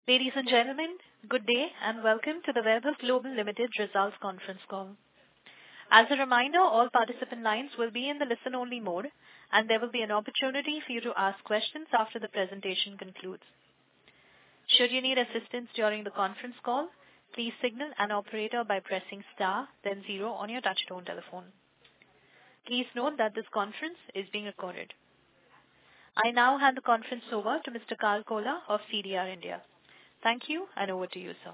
Ladies and gentlemen, good day and welcome to the Vaibhav Global Limited Results Conference Call. As a reminder, all participant lines will be in the listen-only mode, and there will be an opportunity for you to ask questions after the presentation concludes. Should you need assistance during the conference call, please signal an operator by pressing star, then 0 on your touchtone telephone. Please note that this conference is being recorded. I now hand the conference over to Mr. Karl Kola of CDR India. Thank you, and over to you, sir.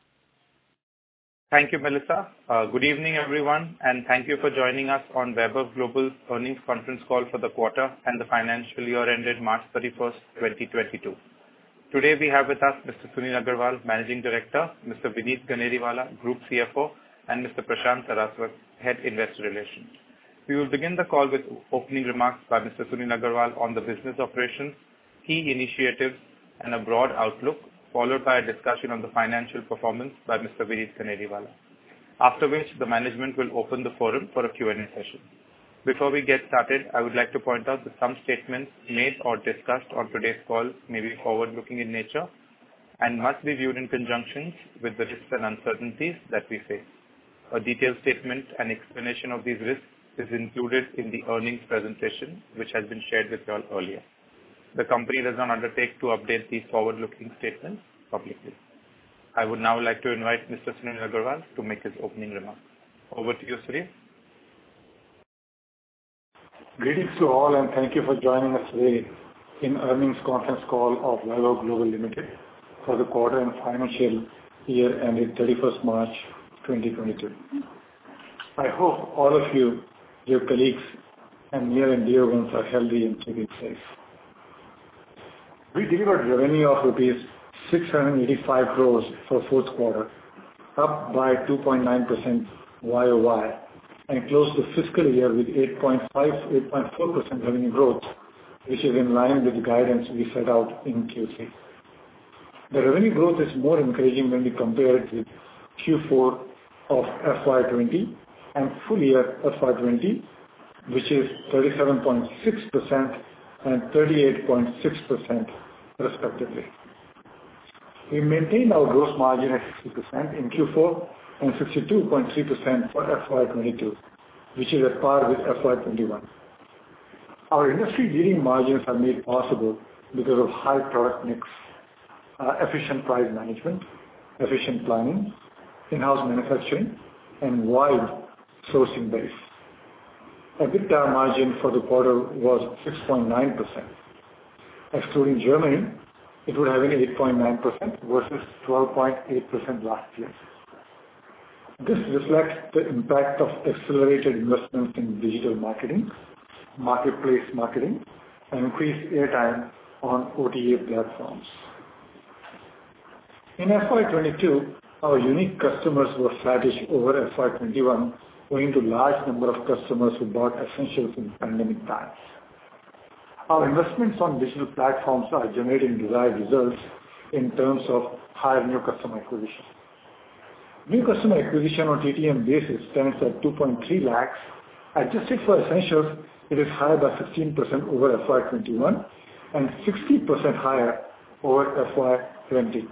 Thank you, Melissa. Good evening, everyone, and thank you for joining us on Vaibhav Global's earnings conference call for the quarter and the financial year ended March 31st, 2022. Today we have with us Mr. Sunil Agrawal, Managing Director, Mr. Vineet Ganeriwala, Group CFO, and Mr. Prashant Saraswat, Head Investor Relations. We will begin the call with opening remarks by Mr. Sunil Agrawal on the business operations, key initiatives, and a broad outlook, followed by a discussion on the financial performance by Mr. Vineet Ganeriwala. After which, the management will open the forum for a Q&A session. Before we get started, I would like to point out that some statements made or discussed on today's call may be forward-looking in nature and must be viewed in conjunction with the risks and uncertainties that we face. A detailed statement and explanation of these risks is included in the earnings presentation, which has been shared with you all earlier. The company does not undertake to update these forward-looking statements publicly. I would now like to invite Mr. Sunil Agrawal to make his opening remarks. Over to you, Sunil. Greetings to all, and thank you for joining us today in earnings conference call of Vaibhav Global Limited for the quarter and financial year ended 31st March 2022. I hope all of you, your colleagues, and near and dear ones are healthy and keeping safe. We delivered revenue of rupees 685 crores for fourth quarter, up by 2.9% YOY, and closed the fiscal year with 8.4% revenue growth, which is in line with the guidance we set out in Q3. The revenue growth is more encouraging when we compare it with Q4 of FY20 and full year FY20, which is 37.6% and 38.6% respectively. We maintained our gross margin at 60% in Q4 and 62.3% for FY22, which is at par with FY21. Our industry-leading margins are made possible because of high product mix, efficient price management, efficient planning, in-house manufacturing, and wide sourcing base. EBITDA margin for the quarter was 6.9%. Excluding Germany, it would have been 8.9% versus 12.8% last year. This reflects the impact of accelerated investments in digital marketing, marketplace marketing, and increased airtime on OTA platforms. In FY22, our unique customers were flattish over FY21, owing to large number of customers who bought essentials in pandemic times. Our investments on digital platforms are generating desired results in terms of higher new customer acquisition. New customer acquisition on TTM basis stands at 2.3 lakhs. Adjusted for essentials, it is higher by 15% over FY21 and 60% higher over FY20.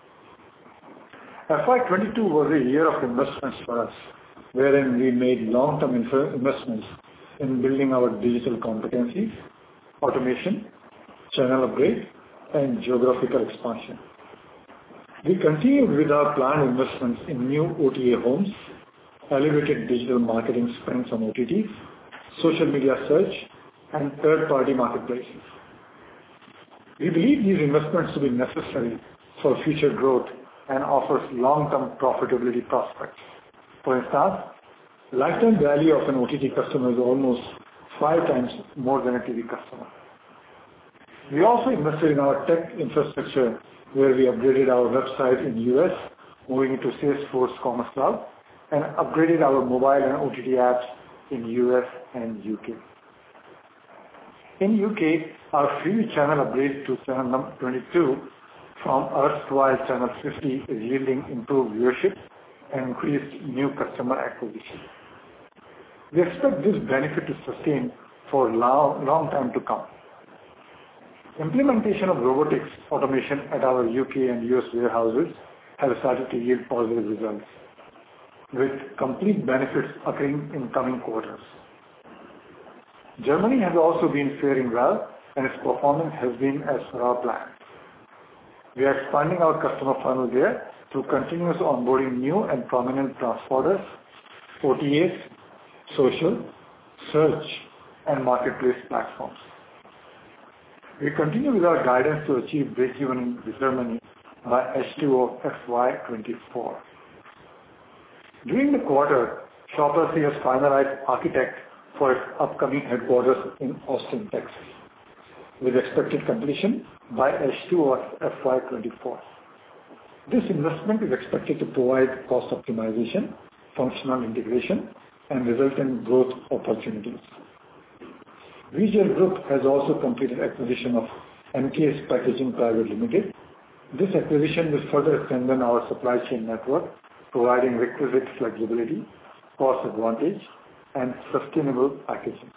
FY22 was a year of investments for us, wherein we made long-term investments in building our digital competencies, automation, channel upgrade, and geographical expansion. We continued with our planned investments in new OTA homes, elevated digital marketing spends on OTTs, social media search, and third-party marketplaces. We believe these investments to be necessary for future growth and offers long-term profitability prospects. For instance, lifetime value of an OTT customer is almost 5 times more than a TV customer. We also invested in our tech infrastructure, where we upgraded our website in US, moving into Salesforce Commerce Cloud, and upgraded our mobile and OTT apps in US and UK. In UK, our free channel upgrade to channel number 22 from erstwhile channel 50 is yielding improved viewership and increased new customer acquisition. We expect this benefit to sustain for long time to come. Implementation of robotics automation at our UK and US warehouses has started to yield positive results, with complete benefits occurring in coming quarters. Germany has also been faring well, and its performance has been as per our plan. We are expanding our customer funnel there through continuous onboarding new and prominent transporters, OTAs, social, search, and marketplace platforms. We continue with our guidance to achieve breakeven in Germany by H2 of FY24. During the quarter, Shoppers has finalized architect for its upcoming headquarters in Austin, Texas, with expected completion by H2 of FY24. This investment is expected to provide cost optimization, functional integration, and result in growth opportunities. VGL Group has also completed acquisition of MKS Packaging Private Limited. This acquisition will further strengthen our supply chain network, providing requisite flexibility, cost advantage, and sustainable packaging.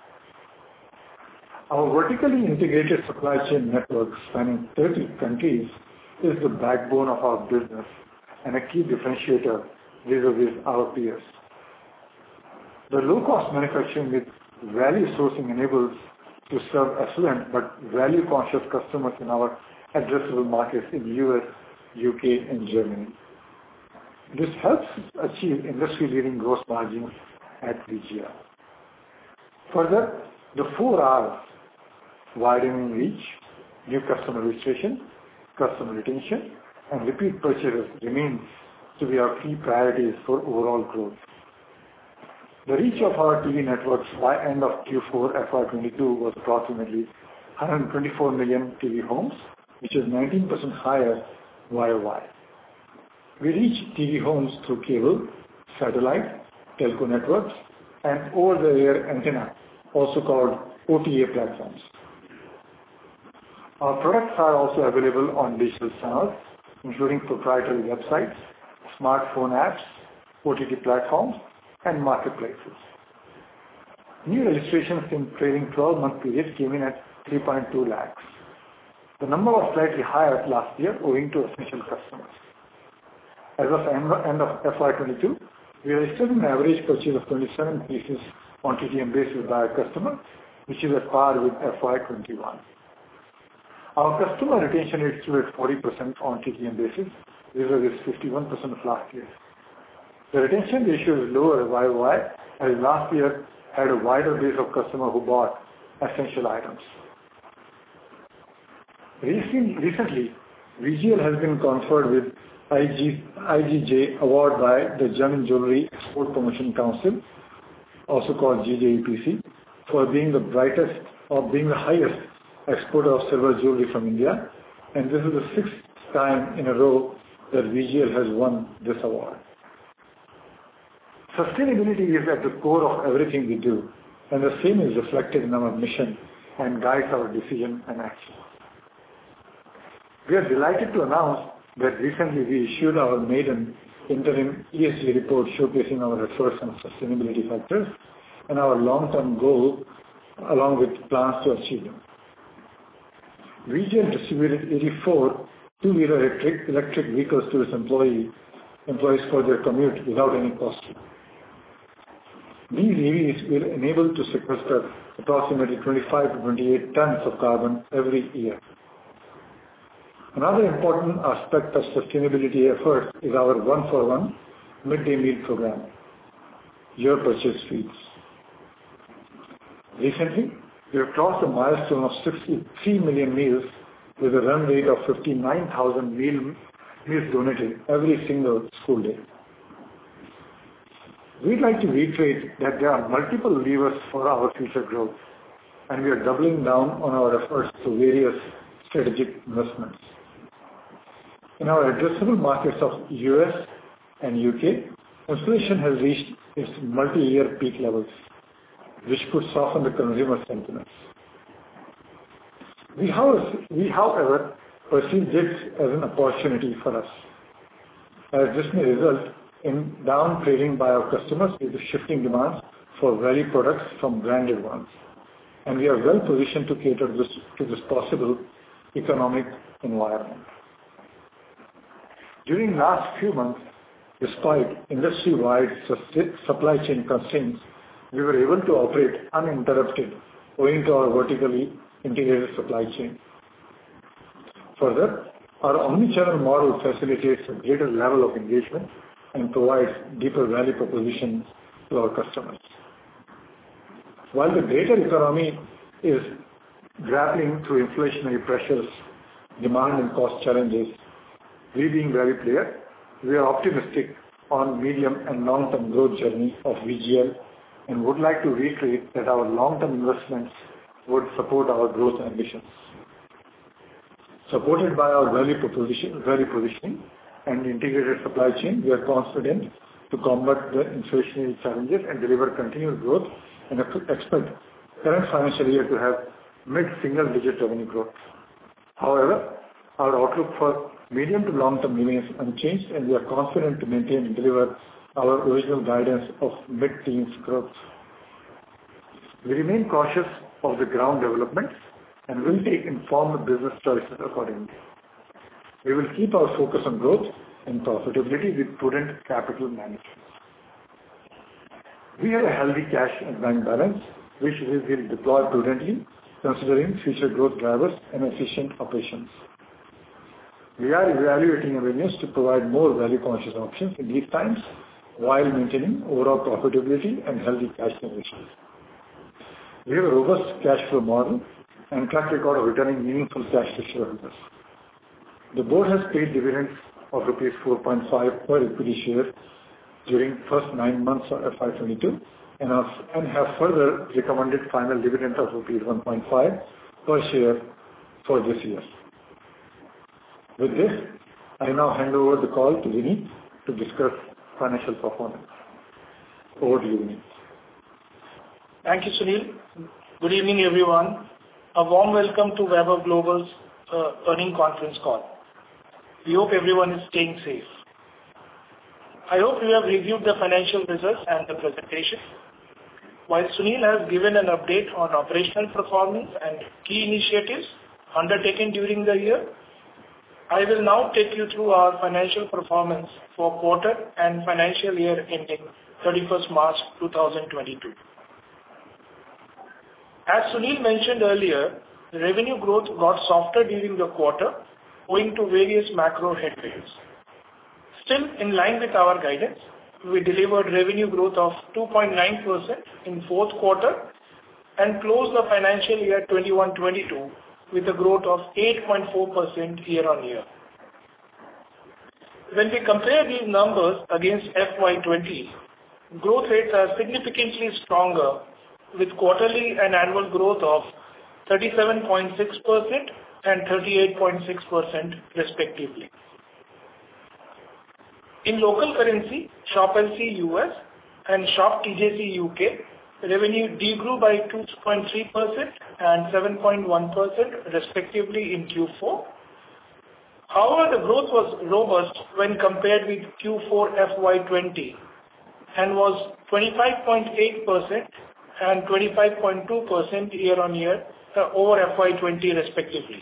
Our vertically integrated supply chain network spanning 30 countries is the backbone of our business and a key differentiator vis-a-vis our peers. The low-cost manufacturing with value sourcing enables to serve affluent but value-conscious customers in our addressable markets in US, UK, and Germany. This helps achieve industry-leading gross margins at VGL. Further, the 4 R's, widening reach, new customer registration, customer retention, and repeat purchases remains to be our key priorities for overall growth. The reach of our TV networks by end of Q4 FY22 was approximately 124 million TV homes, which is 19% higher YOY. We reach TV homes through cable, satellite, telco networks, and over-the-air antenna, also called OTA platforms. Our products are also available on digital channels, including proprietary websites, smartphone apps, OTT platforms, and marketplaces. New registrations in trailing 12-month period came in at 3.2 lakhs. The number was slightly higher last year owing to essential customers. As of end of FY22, we registered an average purchase of 27 pieces on TTM basis by our customer, which is at par with FY21. Our customer retention rate stood at 40% on TTM basis, vis-a-vis 51% of last year. The retention ratio is lower YOY, as last year had a wider base of customers who bought essential items. Recently, VGL has been conferred with IGJ award by the German Jewelry Export Promotion Council, also called GJEPC, for being the brightest or being the highest exporter of silver jewelry from India, and this is the 6th time in a row that VGL has won this award. Sustainability is at the core of everything we do, and the same is reflected in our mission and guides our decision and action. We are delighted to announce that recently we issued our maiden interim ESG report showcasing our efforts on sustainability factors and our long-term goal along with plans to achieve them. VGL distributed 84 two-wheeler electric vehicles to its employees for their commute without any cost. These EVs will enable to sequester approximately 25 to 28 tons of carbon every year. Another important aspect of sustainability efforts is our 1-for-1 midday meal program, Your Purchase Feeds. Recently, we have crossed a milestone of 63 million meals with a run rate of 59,000 meals donated every single school day. We'd like to reiterate that there are multiple levers for our future growth, and we are doubling down on our efforts through various strategic investments. In our addressable markets of US and UK, inflation has reached its multi-year peak levels, which could soften the consumer sentiments. We, however, perceive this as an opportunity for us, as this may result in down trading by our customers due to shifting demands for value products from branded ones, and we are well positioned to cater to this possible economic environment. During last few months, despite industry-wide supply chain constraints, we were able to operate uninterrupted owing to our vertically integrated supply chain. Further, our omnichannel model facilitates a greater level of engagement and provides deeper value propositions to our customers. While the greater economy is grappling through inflationary pressures, demand and cost challenges, we being very clear, we are optimistic on medium and long-term growth journey of VGL and would like to reiterate that our long-term investments would support our growth ambitions. Supported by our value positioning and integrated supply chain, we are confident to combat the inflationary challenges and deliver continued growth and expect current financial year to have mid-single-digit revenue growth. However, our outlook for medium to long term remains unchanged, and we are confident to maintain and deliver our original guidance of mid-teens growth. We remain cautious of the ground developments and will take informed business choices accordingly. We will keep our focus on growth and profitability with prudent capital management. We have a healthy cash and bank balance, which we will deploy prudently, considering future growth drivers and efficient operations. We are evaluating avenues to provide more value-conscious options in these times while maintaining overall profitability and healthy cash generation. We have a robust cash flow model and track record of returning meaningful cash to shareholders. The board has paid dividends of rupees 4.5 per equity share during first 9 months of FY22 and have further recommended final dividend of rupees 1.5 per share for this year. With this, I now hand over the call to Vineet to discuss financial performance. Over to you, Vineet. Thank you, Sunil. Good evening, everyone. A warm welcome to Vaibhav Global's earnings conference call. We hope everyone is staying safe. I hope you have reviewed the financial results and the presentation. While Sunil has given an update on operational performance and key initiatives undertaken during the year, I will now take you through our financial performance for quarter and financial year ending 31st March 2022. As Sunil mentioned earlier, the revenue growth got softer during the quarter owing to various macro headwinds. Still, in line with our guidance, we delivered revenue growth of 2.9% in fourth quarter and closed the financial year 21-22 with a growth of 8.4% year-on-year. When we compare these numbers against FY20, growth rates are significantly stronger with quarterly and annual growth of 37.6% and 38.6% respectively. In local currency, Shop LC US and Shop TJC UK revenue degrew by 2.3% and 7.1% respectively in Q4. However, the growth was robust when compared with Q4 FY20 and was 25.8% and 25.2% year-on-year over FY20 respectively.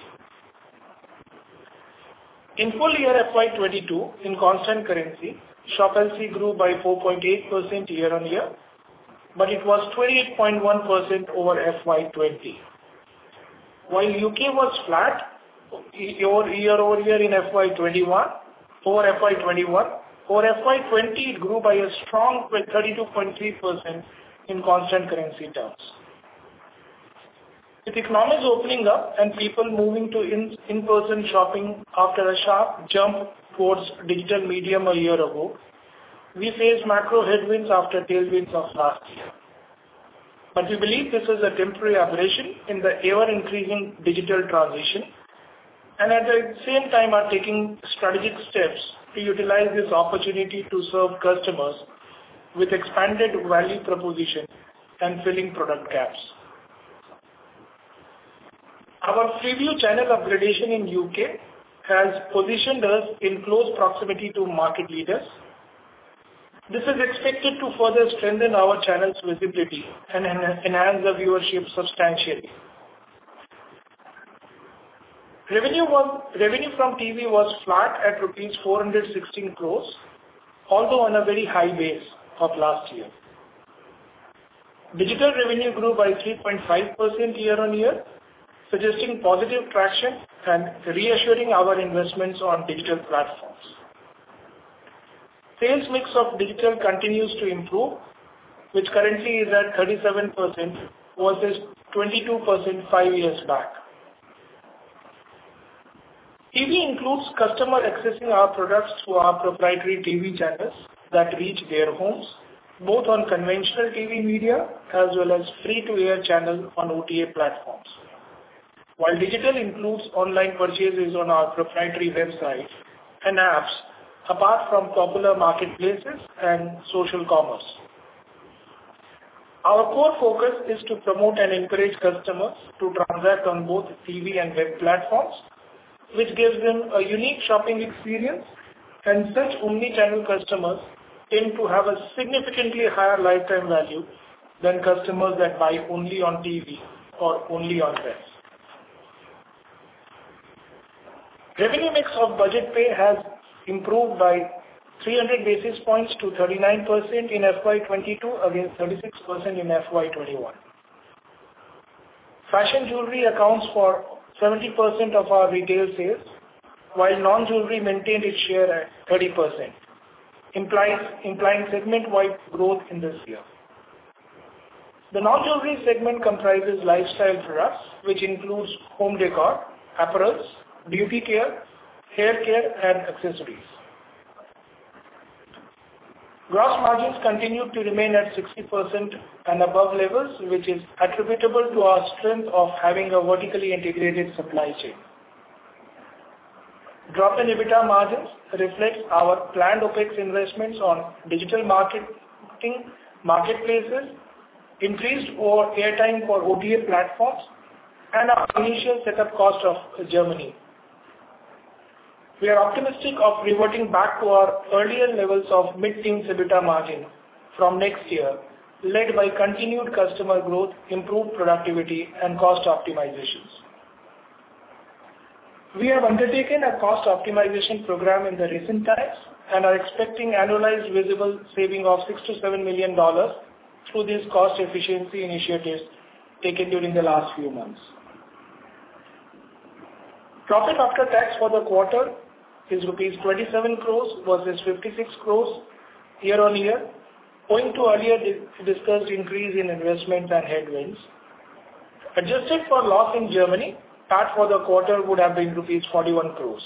In full year FY22, in constant currency, Shop LC grew by 4.8% year-on-year, but it was 28.1% over FY20. While UK was flat year-over-year in FY21, over FY20 it grew by a strong 32.3% in constant currency terms. With economies opening up and people moving to in-person shopping after a sharp jump towards digital medium a year ago, we faced macro headwinds after tailwinds of last year. But we believe this is a temporary aberration in the ever-increasing digital transition, and at the same time are taking strategic steps to utilize this opportunity to serve customers with expanded value proposition and filling product gaps. Our Freeview channel upgradation in UK has positioned us in close proximity to market leaders. This is expected to further strengthen our channel's visibility and enhance the viewership substantially. Revenue from TV was flat at rupees 416 crores, although on a very high base of last year. Digital revenue grew by 3.5% year-on-year, suggesting positive traction and reassuring our investments on digital platforms. Sales mix of digital continues to improve, which currently is at 37% versus 22% 5 years back. TV includes customer accessing our products through our proprietary TV channels that reach their homes, both on conventional TV media as well as free-to-air channel on OTA platforms. While digital includes online purchases on our proprietary website and apps, apart from popular marketplaces and social commerce. Our core focus is to promote and encourage customers to transact on both TV and web platforms, which gives them a unique shopping experience, and such omni-channel customers tend to have a significantly higher lifetime value than customers that buy only on TV or only on web. Revenue mix of budget pay has improved by 300 basis points to 39% in FY22 against 36% in FY21. Fashion jewelry accounts for 70% of our retail sales, while non-jewelry maintained its share at 30%, implying segment-wide growth in this year. The non-jewelry segment comprises lifestyle products, which includes home decor, apparels, beauty care, hair care, and accessories. Gross margins continue to remain at 60% and above levels, which is attributable to our strength of having a vertically integrated supply chain. Drop in EBITDA margins reflects our planned OPEX investments on digital marketing, marketplaces, increased airtime for OTA platforms, and our initial setup cost of Germany. We are optimistic of reverting back to our earlier levels of mid-teens EBITDA margin from next year, led by continued customer growth, improved productivity, and cost optimizations. We have undertaken a cost optimization program in the recent times and are expecting annualized visible saving of $6 to $7 million through these cost efficiency initiatives taken during the last few months. Profit after tax for the quarter is rupees 27 crores versus 56 crores year-on-year, owing to earlier discussed increase in investments and headwinds. Adjusted for loss in Germany, PAT for the quarter would have been rupees 41 crores.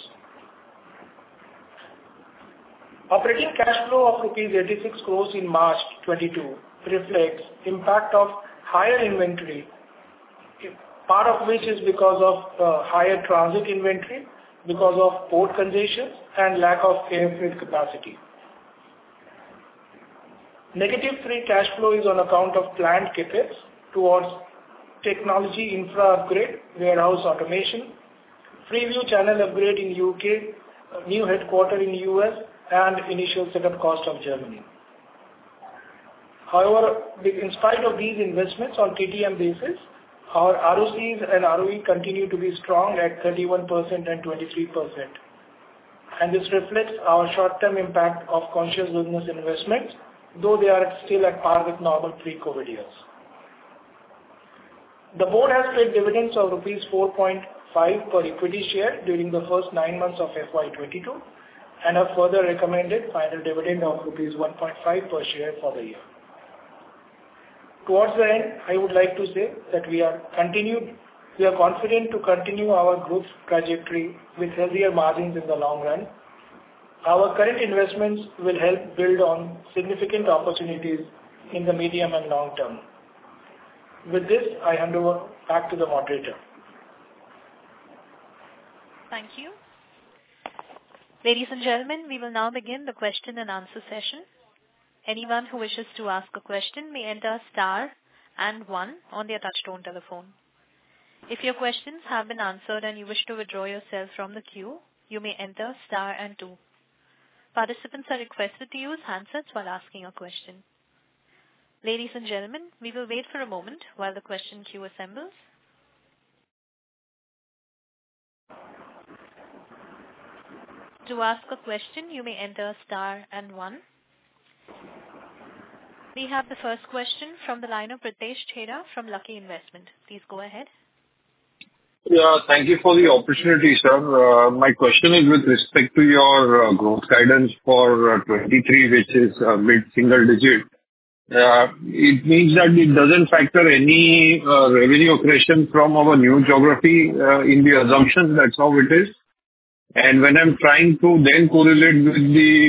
Operating cash flow of rupees 86 crores in March 22 reflects impact of higher inventory, part of which is because of higher transit inventory, because of port congestion and lack of air freight capacity. Negative free cash flow is on account of planned CapEx towards technology infra upgrade, warehouse automation, Freeview channel upgrade in UK, new headquarters in US, and initial setup cost of Germany. However, in spite of these investments on TTM basis, our ROCs and ROE continue to be strong at 31% and 23%. And this reflects our short-term impact of conscious business investments, though they are still at par with normal pre-COVID years. The board has paid dividends of rupees 4.5 per equity share during the first 9 months of FY22 and have further recommended final dividend of rupees 1.5 per share for the year. Towards the end, I would like to say that we are confident to continue our growth trajectory with healthier margins in the long run. Our current investments will help build on significant opportunities in the medium and long term. With this, I hand over back to the moderator. Thank you. Ladies and gentlemen, we will now begin the question and answer session. Anyone who wishes to ask a question may enter star and 1 on their touchtone telephone. If your questions have been answered and you wish to withdraw yourself from the queue, you may enter star and 2. Participants are requested to use handsets while asking a question. Ladies and gentlemen, we will wait for a moment while the question queue assembles. To ask a question, you may enter star and 1. We have the first question from the line of Pritesh Chheda from Lucky Investment. Please go ahead. Yeah, thank you for the opportunity, sir. My question is with respect to your growth guidance for 23, which is mid-single digit. It means that it doesn't factor any revenue accretion from our new geography in the assumption. That's how it is. And when I'm trying to then correlate with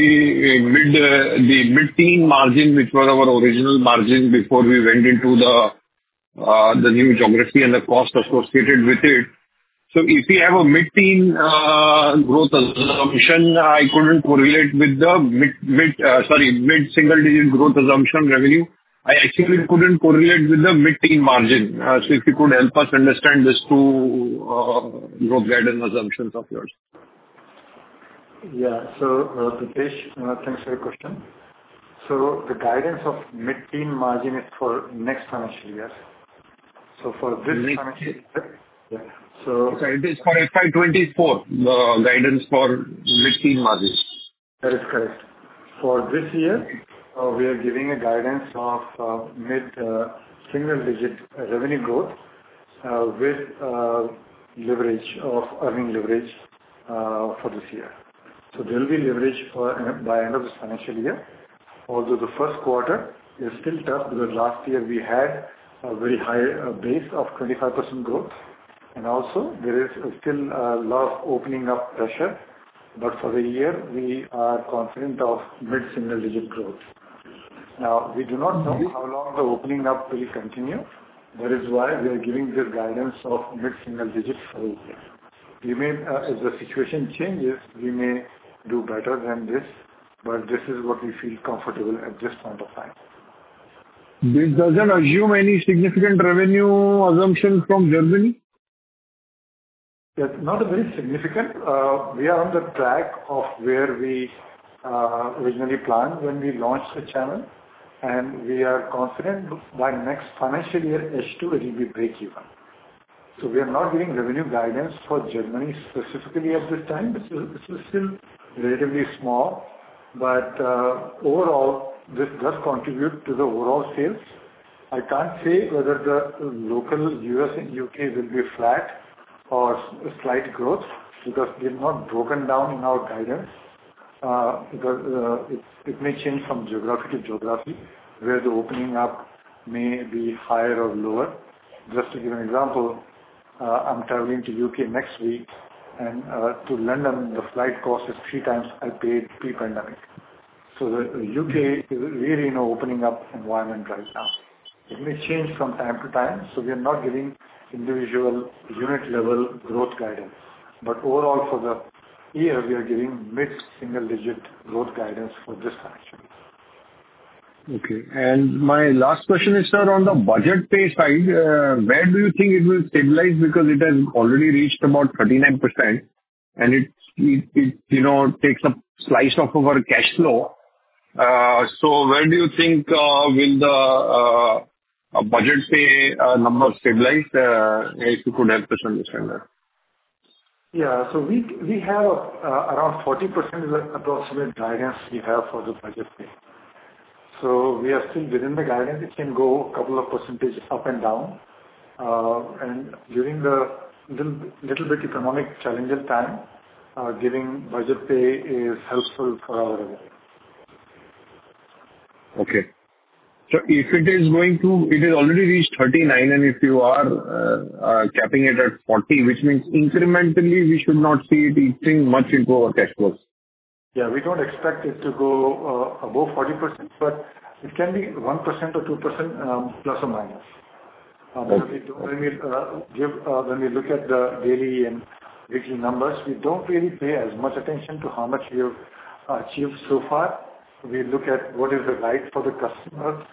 the mid-teen margin, which was our original margin before we went into the new geography and the cost associated with it. So if we have a mid-teen growth assumption, I couldn't correlate with the mid-single digit growth assumption revenue. I actually couldn't correlate with the mid-teen margin. So if you could help us understand these two growth guidance assumptions of yours. Yeah. So, Pritesh, thanks for your question. So the guidance of mid-teen margin is for next financial year. So for this financial year, yeah. So it is for FY24, the guidance for mid-teen margin. That is correct. For this year, we are giving a guidance of mid-single digit revenue growth with leverage of earning leverage for this year. So there will be leverage by end of this financial year. Although the first quarter is still tough because last year we had a very high base of 25% growth, and also there is still a lot of opening up pressure. But for the year, we are confident of mid-single digit growth. Now, we do not know how long the opening up will continue. That is why we are giving this guidance of mid-single digit for the year. We may, as the situation changes, we may do better than this, but this is what we feel comfortable at this point of time. This doesn't assume any significant revenue assumption from Germany? It's not a very significant. We are on the track of where we originally planned when we launched the channel, and we are confident by next financial year H2 it will be break-even. So we are not giving revenue guidance for Germany specifically at this time. This is still relatively small, but overall, this does contribute to the overall sales. I can't say whether the local US and UK will be flat or slight growth because they're not broken down in our guidance, because it may change from geography to geography, where the opening up may be higher or lower. Just to give an example, I'm traveling to UK next week, and to London, the flight cost is 3 times I paid pre-pandemic. So the UK is really in an opening up environment right now. It may change from time to time, so we are not giving individual unit level growth guidance. But overall for the year, we are giving mid-single digit growth guidance for this financial year. Okay. And my last question is, sir, on the budget pay side, where do you think it will stabilize? Because it has already reached about 39%, and it takes a slice of our cash flow. So where do you think will the budget pay number stabilize? If you could help us understand that. Yeah. So we have around 40% is the approximate guidance we have for the budget pay. So we are still within the guidance. It can go a couple of percentage up and down. And during the little bit economic challenging time, giving budget pay is helpful for our revenue. Okay. So if it is already reached 39, and if you are capping it at 40, which means incrementally we should not see it eating much into our cash flows. Yeah, we don't expect it to go above 40%, but it can be 1% or 2% plus or minus. When we look at the daily and weekly numbers, we don't really pay as much attention to how much we have achieved so far. We look at what is right for the customer,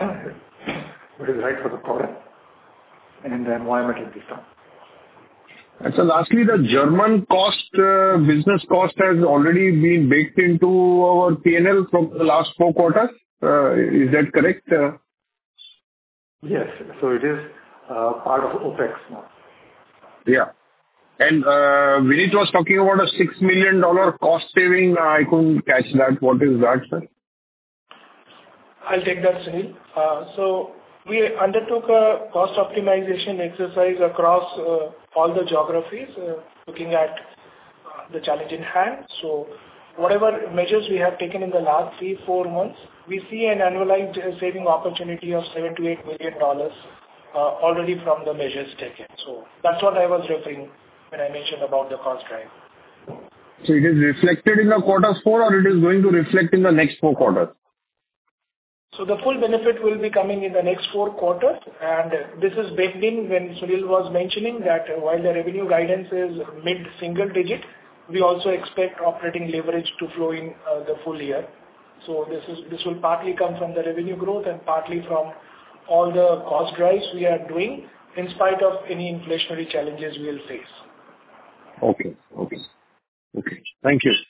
what is right for the product, and the environment at this time. And so lastly, the German business cost has already been baked into our P&L from the last 4 quarters. Is that correct? Yes. So it is part of OpEx now. Yeah. And Vinit was talking about a $6 million cost saving. I couldn't catch that. What is that, sir? I'll take that, Sunil. So we undertook a cost optimization exercise across all the geographies, looking at the challenge in hand. So whatever measures we have taken in the last 3-4 months, we see an annualized saving opportunity of $7 to $8 million already from the measures taken. So that's what I was referring when I mentioned about the cost drive. So it is reflected in the quarter 4, or it is going to reflect in the next 4 quarters? So the full benefit will be coming in the next 4 quarters, and this is baked in when Sunil was mentioning that while the revenue guidance is mid-single digit, we also expect operating leverage to flow in the full year. So this will partly come from the revenue growth and partly from all the cost drives we are doing in spite of any inflationary challenges we will face. Okay. Thank you.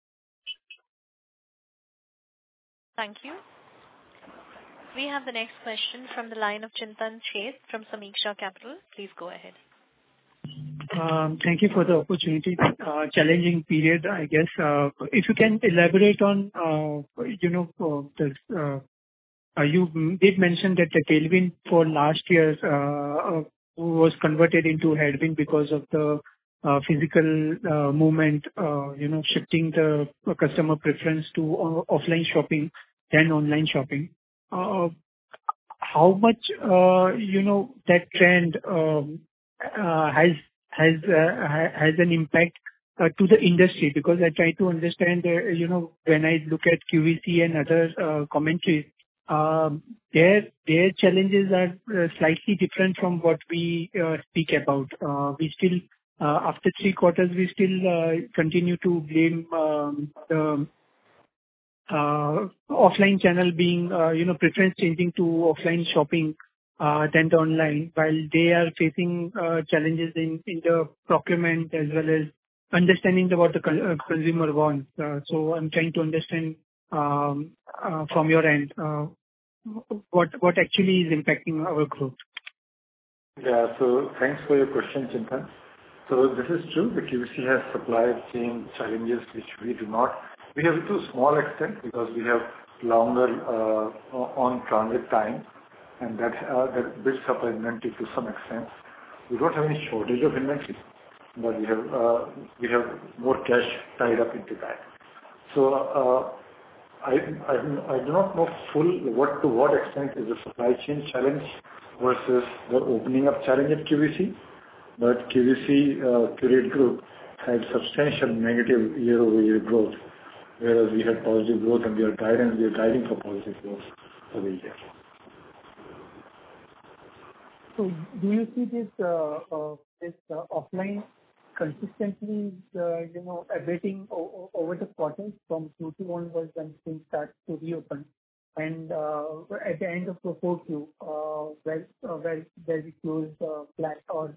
Thank you. We have the next question from the line of Chintan Sheth from Sameeksha Capital. Please go ahead. Thank you for the opportunity. Challenging period, I guess. If you can elaborate on, you did mention that the tailwind for last year was converted into headwind because of the physical movement, shifting the customer preference to offline shopping than online shopping. How much, that trend has an impact to the industry? Because I try to understand, when I look at QVC and other commentaries, their challenges are slightly different from what we speak about. We still, after 3 quarters, we still continue to blame the offline channel being, preference changing to offline shopping than the online, while they are facing challenges in the procurement as well as understanding what the consumer wants. So I'm trying to understand from your end what actually is impacting our growth. Yeah. So thanks for your question, Chintan. So this is true. The QVC has supply chain challenges which we do not. We have to a small extent because we have longer on transit time, and that builds up inventory to some extent. We don't have any shortage of inventory, but we have more cash tied up into that. So I do not know to what extent is the supply chain challenge versus the opening up challenge at QVC, but QVC Curate Group had substantial negative year-over-year growth, whereas we had positive growth, and we are guiding for positive growth for the year. So do you see this offline consistently, abating over the quarters from Q2 onwards when things start to reopen? And at the end of the 4Q, where we closed flat or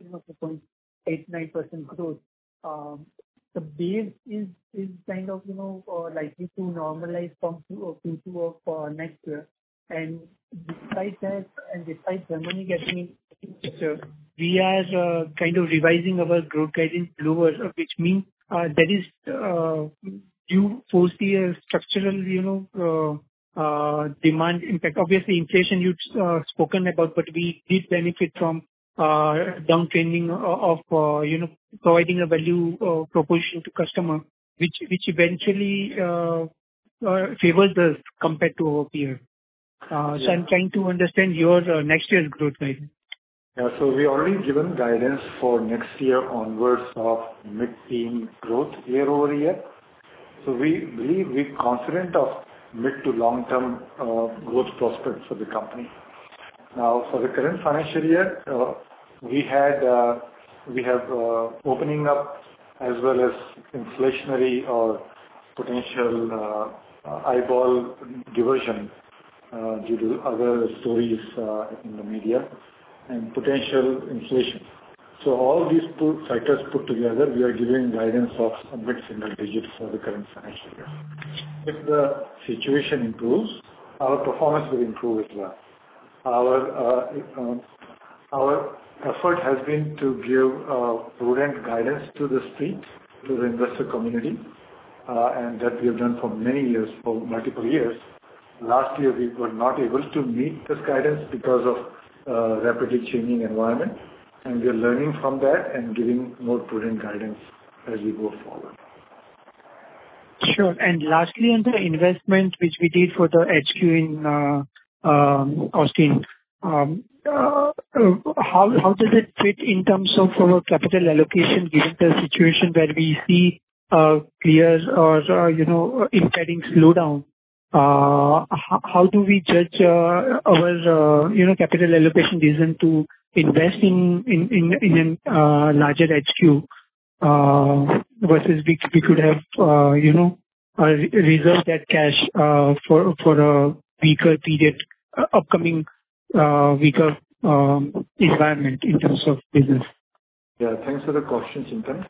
2.89% growth, the base is kind of likely to normalize from Q2 of next year. And despite that, and despite Germany getting into the picture, we are kind of revising our growth guidance lower, which means there is you foresee a structural demand impact. Obviously, inflation you've spoken about, but we did benefit from downtrending of providing a value proposition to customer, which eventually favors us compared to our peers. So I'm trying to understand your next year's growth guidance. Yeah, so we already given guidance for next year onwards of mid-teen growth year-over-year. So we believe we're confident of mid to long-term growth prospects for the company. Now, for the current financial year, we have opening up as well as inflationary or potential eyeball diversion due to other stories in the media and potential inflation. So all these two factors put together, we are giving guidance of a mid-single digit for the current financial year. If the situation improves, our performance will improve as well. Our effort has been to give prudent guidance to the street, to the investor community, and that we have done for many years, for multiple years. Last year, we were not able to meet this guidance because of rapidly changing environment, and we are learning from that and giving more prudent guidance as we go forward. Sure. And lastly, on the investment which we did for the HQ in Austin, how does it fit in terms of our capital allocation, given the situation where we see clear or impending slowdown? How do we judge our capital allocation decision to invest in a larger HQ versus we could have reserved that cash for a weaker period, upcoming weaker environment in terms of business? Yeah, thanks for the question, Chintan.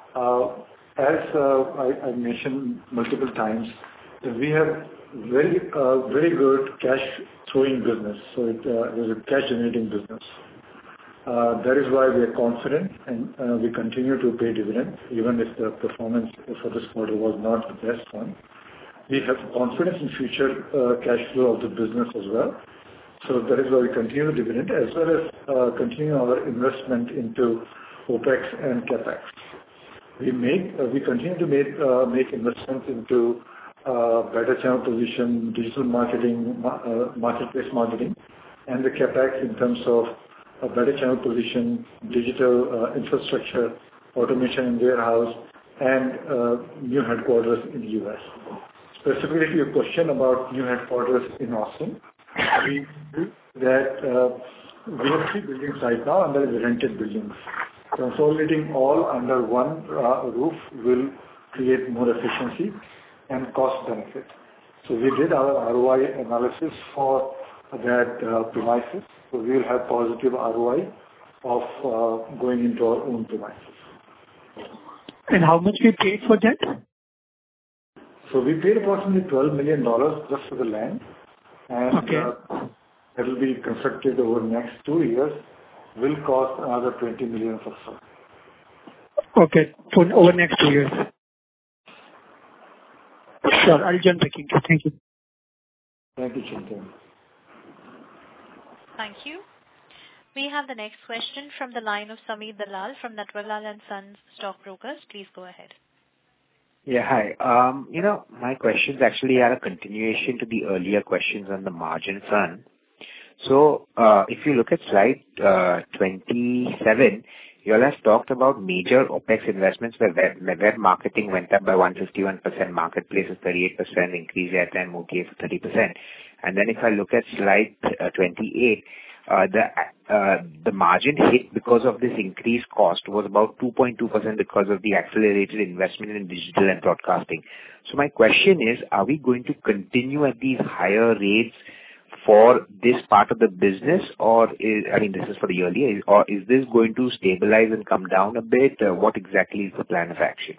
As I mentioned multiple times, we have very good cash throwing business. So it is a cash generating business. That is why we are confident and we continue to pay dividends, even if the performance for this quarter was not the best one. We have confidence in future cash flow of the business as well. So that is why we continue the dividend as well as continue our investment into OPEX and CAPEX. We continue to make investments into better channel position, digital marketing, marketplace marketing, and the CAPEX in terms of a better channel position, digital infrastructure, automation in warehouse, and new headquarters in the US. Specifically to your question about new headquarters in Austin, we have 3 buildings right now, and there is rented buildings. Consolidating all under one roof will create more efficiency and cost benefit. So we did our ROI analysis for that premises. So we will have positive ROI of going into our own premises. And how much we paid for that? So we paid approximately $12 million just for the land, and it will be constructed over the next 2 years. Will cost another $20 million or so. Okay, for over next 2 years. Sure, I'll jump back in. Thank you. Thank you, Chintan. Thank you. We have the next question from the line of Sameer Dalal from Natverlal & Sons Stockbrokers. Please go ahead. Yeah, hi. My questions actually are a continuation to the earlier questions on the margin front. So, if you look at slide 27, you all have talked about major OPEX investments where web marketing went up by 151%, marketplace is 38%, increase airtime OTA for 30%. And then if I look at slide 28, the margin hit because of this increased cost was about 2.2% because of the accelerated investment in digital and broadcasting. So my question is, are we going to continue at these higher rates for this part of the business, or this is for the yearly, or is this going to stabilize and come down a bit? What exactly is the plan of action?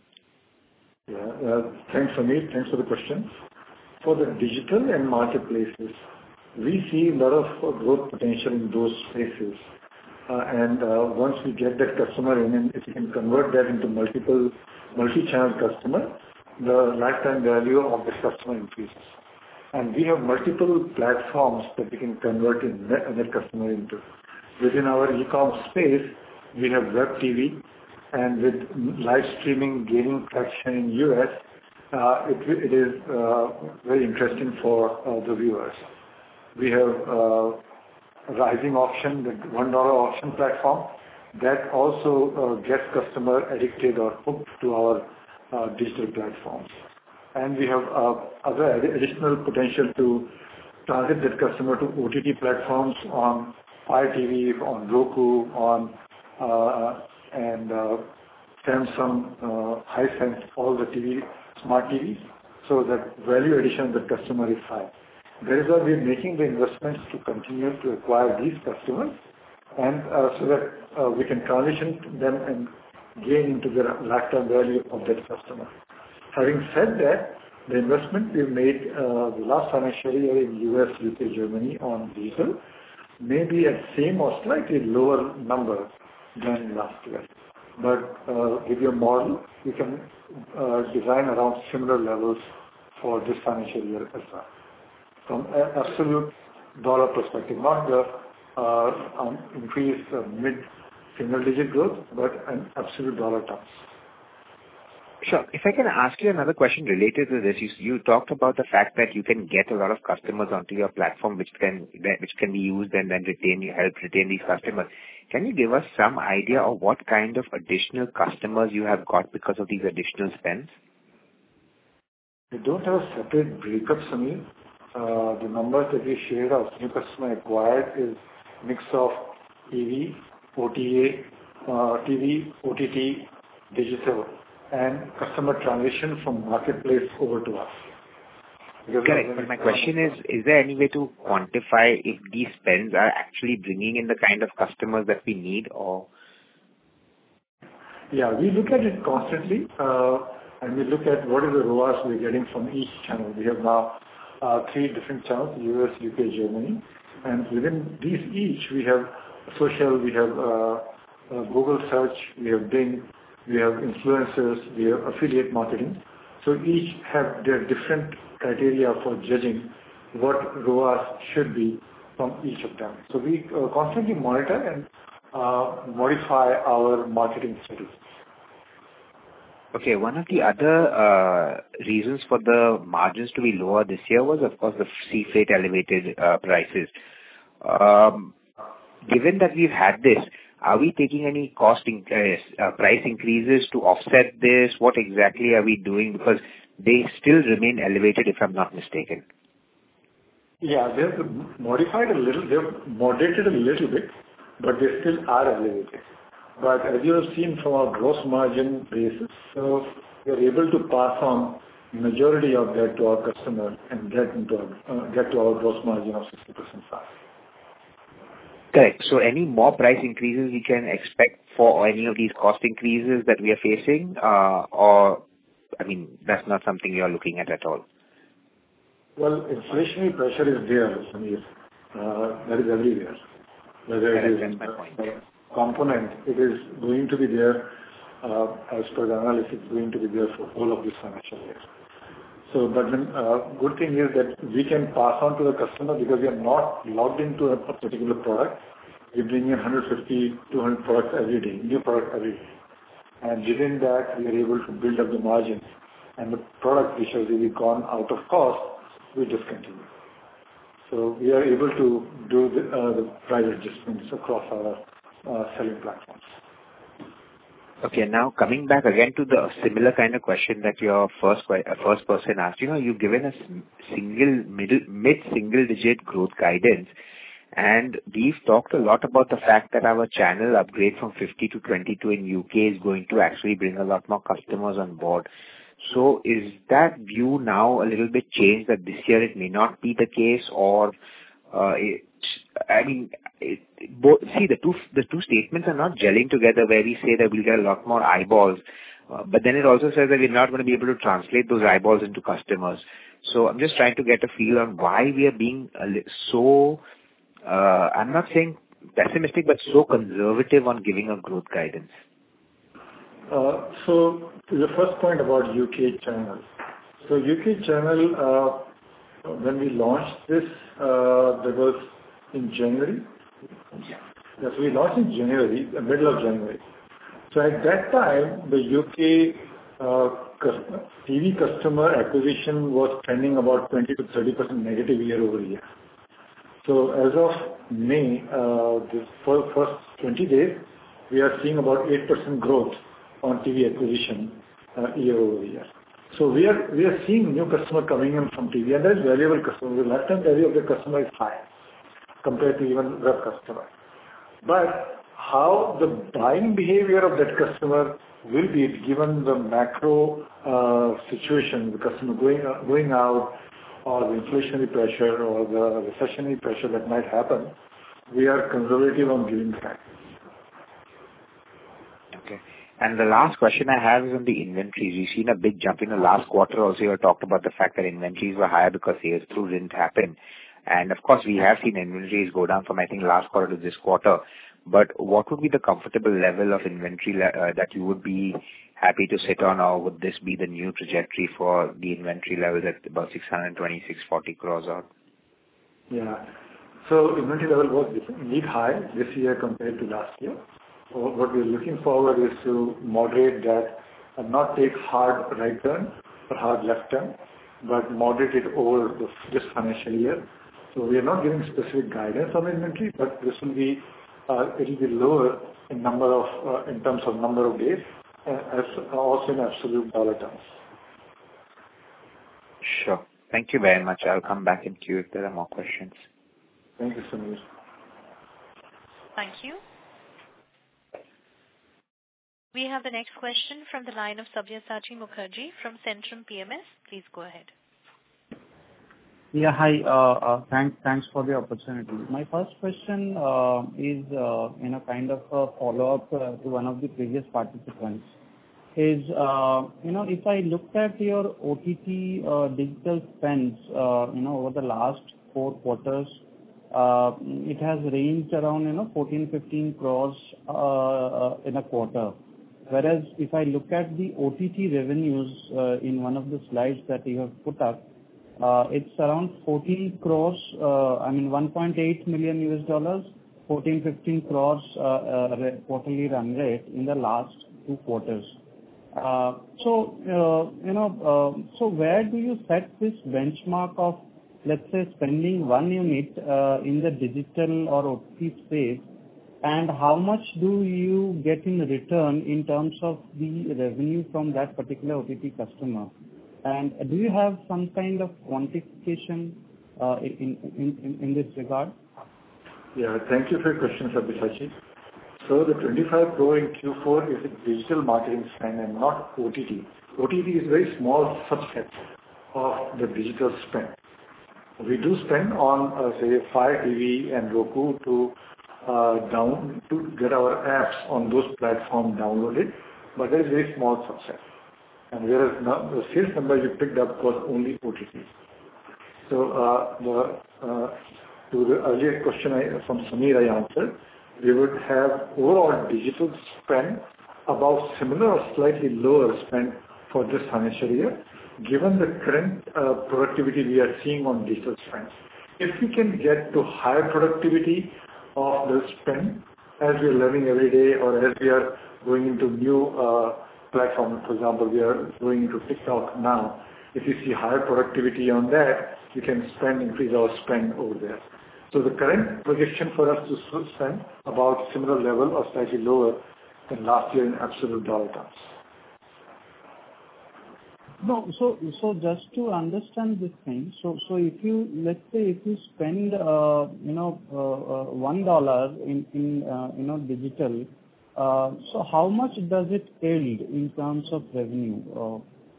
Yeah, thanks, Sameer. Thanks for the question. For the digital and marketplaces, we see a lot of growth potential in those spaces. And once we get that customer in, and if we can convert that into multi-channel customer, the lifetime value of the customer increases. And we have multiple platforms that we can convert that customer into. Within our e-com space, we have web TV, and with live streaming gaining traction in US, it is very interesting for the viewers. We have Rising Auction, the $1 auction platform, that also gets customer addicted or hooked to our digital platforms. And we have other additional potential to target that customer to OTT platforms on Fire TV, on Roku, on and Samsung, Hisense, all the smart TVs. So that value addition of the customer is high. That is why we are making the investments to continue to acquire these customers and so that we can transition them and gain into the lifetime value of that customer. Having said that, the investment we made the last financial year in US, UK, Germany on diesel may be at same or slightly lower number than last year. But with your model, you can design around similar levels for this financial year as well. From an absolute dollar perspective, not the increase mid-single digit growth, but an absolute dollar terms. Sure. If I can ask you another question related to this, you talked about the fact that you can get a lot of customers onto your platform, which can be used and then help retain these customers. Can you give us some idea of what kind of additional customers you have got because of these additional spends? We don't have a separate breakup, Sunil. The numbers that we shared of new customer acquired is mix of TV, OTA, TV, OTT, digital, and customer transition from marketplace over to us. Correct. But my question is there any way to quantify if these spends are actually bringing in the kind of customers that we need, or? Yeah, we look at it constantly, and we look at what is the ROAS we're getting from each channel. We have now 3 different channels, US, UK, Germany, and within these each we have social, we have Google search, we have Bing, we have influencers, we have affiliate marketing. So each have their different criteria for judging what ROAS should be from each of them. So we constantly monitor and modify our marketing strategies. Okay, one of the other reasons for the margins to be lower this year was, of course, the sea freight elevated prices. Given that we've had this, are we taking any price increases to offset this? What exactly are we doing? Because they still remain elevated, if I'm not mistaken. Yeah, they've modified a little, they've moderated a little bit, but they still are elevated. But as you have seen from our gross margin basis, so we are able to pass on majority of that to our customer and get to our gross margin of 60% fast. Correct. So any more price increases we can expect for any of these cost increases that we are facing, or, I mean, that's not something you are looking at all? Well, inflationary pressure is there, Samir. That is everywhere. Whether it is component, it is going to be there, as per the analysis, it's going to be there for all of this financial year. So, but then, good thing is that we can pass on to the customer because we are not logged into a particular product. We bring in 150, 200 products every day, new product every day. And within that, we are able to build up the margins. And the product which has really gone out of cost, we discontinue. So we are able to do the price adjustments across our selling platforms. Okay, now coming back again to the similar kind of question that your first person asked. You know, you've given us mid-single digit growth guidance, and we've talked a lot about the fact that our channel upgrade from 50 to 22 in UK is going to actually bring a lot more customers on board. So is that view now a little bit changed that this year it may not be the case, or the two statements are not gelling together where we say that we'll get a lot more eyeballs, but then it also says that we're not going to be able to translate those eyeballs into customers. So I'm just trying to get a feel on why we are being so, I'm not saying pessimistic, but so conservative on giving a growth guidance. So the first point about UK channel. So UK channel, when we launched this, that was in January. Yes, we launched in January, the middle of January. So at that time, the UK TV customer acquisition was trending about 20 to 30% negative year over year. So as of May, this first 20 days, we are seeing about 8% growth on TV acquisition year over year. So we are seeing new customer coming in from TV, and that is valuable customer. The lifetime value of the customer is high compared to even web customer. But how the buying behavior of that customer will be given the macro situation, the customer going out, or the inflationary pressure or the recessionary pressure that might happen, we are conservative on giving that. Okay. And the last question I have is on the inventories. We've seen a big jump in the last quarter. Also, you had talked about the fact that inventories were higher because sales through didn't happen. And of course, we have seen inventories go down from, I think, last quarter to this quarter. But what would be the comfortable level of inventory that you would be happy to sit on, or would this be the new trajectory for the inventory levels at about 620-640 crores out? Yeah. So inventory level was indeed high this year compared to last year. So what we're looking forward is to moderate that and not take hard right turn or hard left turn, but moderate it over this financial year. So we are not giving specific guidance on inventory, but this will be it will be lower in terms of number of days, as also in absolute dollar terms. Sure. Thank you very much. I'll come back in queue if there are more questions. Thank you, Sunil. Thank you. We have the next question from the line of Sabyasachi Mukherjee from Centrum PMS. Please go ahead. Yeah, hi. Thanks for the opportunity. My first question is kind of a follow-up to one of the previous participants. Is if I looked at your OTT digital spends over the last 4 quarters, it has ranged around 14-15 crores in a quarter. Whereas if I look at the OTT revenues in one of the slides that you have put up, it's around 14 crores, $1.8 million, 14-15 crores quarterly run rate in the last 2 quarters. So where do you set this benchmark of, let's say, spending 1 unit in the digital or OTT space, and how much do you get in return in terms of the revenue from that particular OTT customer? And do you have some kind of quantification in this regard? Yeah, thank you for your question, Sabyasachi. So the 25 crore in Q4 is a digital marketing spend and not OTT. OTT is a very small subset of the digital spend. We do spend on, say, Fire TV and Roku to get our apps on those platforms downloaded, but that is a very small subset. And whereas now the sales number you picked up was only OTT. So to the earlier question from Samir I answered, we would have overall digital spend about similar or slightly lower spend for this financial year, given the current productivity we are seeing on digital spend. If we can get to higher productivity of the spend as we are learning every day, or as we are going into new platforms, for example, we are going into TikTok now. If you see higher productivity on that, we can increase our spend over there. So the current projection for us to spend about similar level or slightly lower than last year in absolute dollar terms. No, so just to understand this thing, so if you, let's say, if you spend $1 in digital, so how much does it yield in terms of revenue?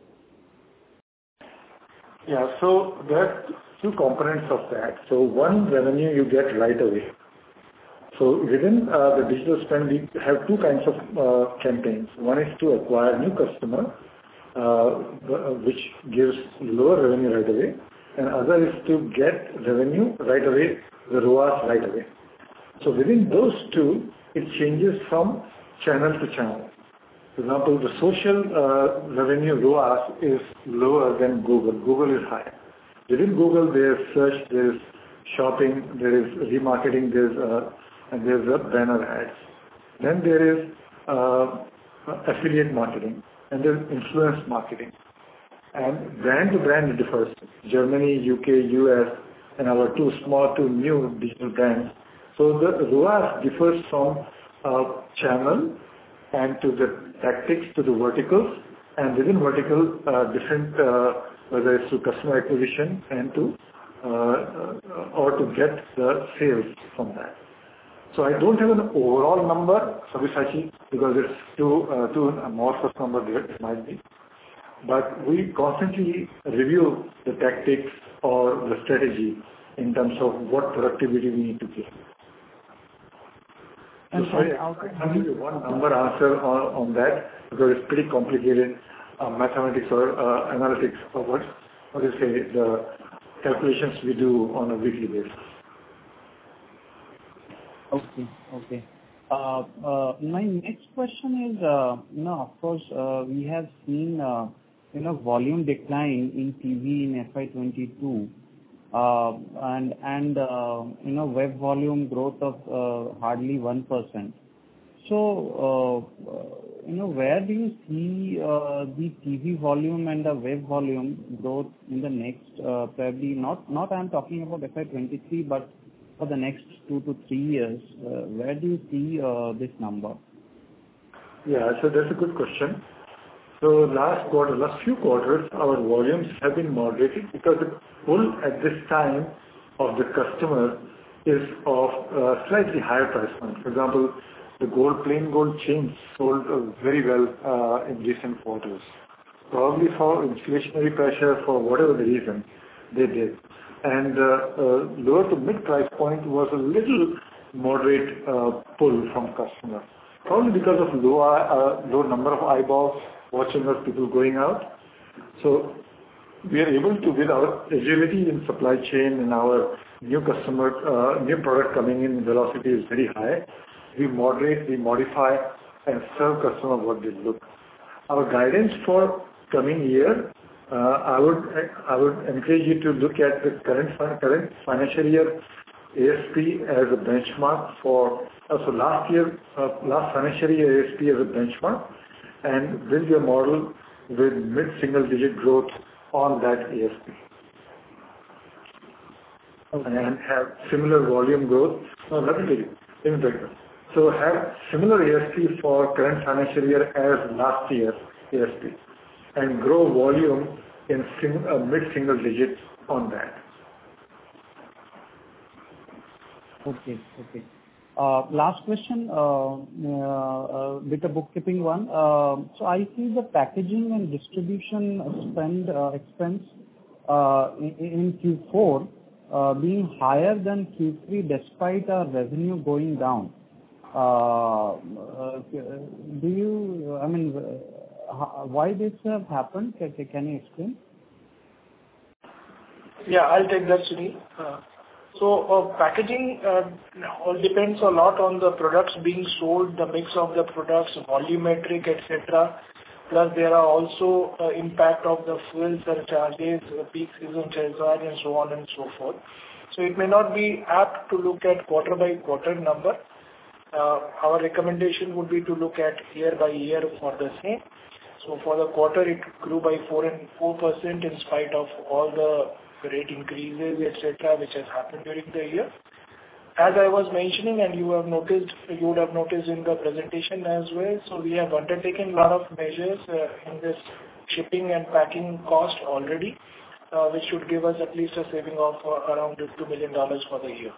Yeah, so there are 2 components of that. So one, revenue you get right away. So within the digital spend, we have 2 kinds of campaigns. One is to acquire new customer, which gives lower revenue right away, and other is to get revenue right away, the ROAS right away. So within those 2, it changes from channel to channel. For example, the social revenue ROAS is lower than Google. Google is higher. Within Google, there is search, there is shopping, there is remarketing, and there's banner ads. Then there is affiliate marketing, and there's influence marketing. And brand to brand differs. Germany, UK, US, and our 2 new digital brands. So the ROAS differs from channel and to the tactics to the verticals, and within vertical different, whether it's to customer acquisition and or to get the sales from that. So I don't have an overall number, Sabyasachi, because it's too amorphous number there, it might be. But we constantly review the tactics or the strategy in terms of what productivity we need to gain. Sorry, I can't give you one number answer on that because it's pretty complicated mathematics or analytics or what do you say, the calculations we do on a weekly basis. Okay. My next question is, of course, we have seen, volume decline in TV in FY22, and web volume growth of hardly 1%. So, where do you see the TV volume and the web volume growth in the next, probably not I'm talking about FY23, but for the next 2 to 3 years, where do you see this number? Yeah, so that's a good question. So last few quarters, our volumes have been moderated because the pull at this time of the customer is of slightly higher price point. For example, the plain gold chains sold very well in recent quarters. Probably for inflationary pressure, for whatever the reason, they did. And lower to mid price point was a little moderate pull from customer. Probably because of low number of eyeballs watching us, people going out. So we are able to, with our agility in supply chain and our new product coming in, velocity is very high. We moderate, we modify, and serve customer what they look. Our guidance for coming year, I would encourage you to look at the current financial year ASP as a benchmark for last financial year ASP as a benchmark, and build your model with mid-single digit growth on that ASP. Okay. And have similar volume growth. No, let me tell you. So have similar ASP for current financial year as last year's ASP, and grow volume in mid-single digits on that. Okay. Last question, with a bookkeeping one. So I see the packaging and distribution expense in Q4 being higher than Q3 despite our revenue going down. Why this have happened? Can you explain? Yeah, I'll take that, Sunil. So packaging all depends a lot on the products being sold, the mix of the products, volumetric, etc. Plus there are also impact of the fuel surcharges, peak season surcharge, and so on and so forth. So it may not be apt to look at quarter by quarter number. Our recommendation would be to look at year by year for the same. So for the quarter, it grew by 4% in spite of all the rate increases, etc., which has happened during the year. As I was mentioning, and you would have noticed in the presentation as well, so we have undertaken a lot of measures in this shipping and packing cost already, which should give us at least a saving of around $2 million for the year.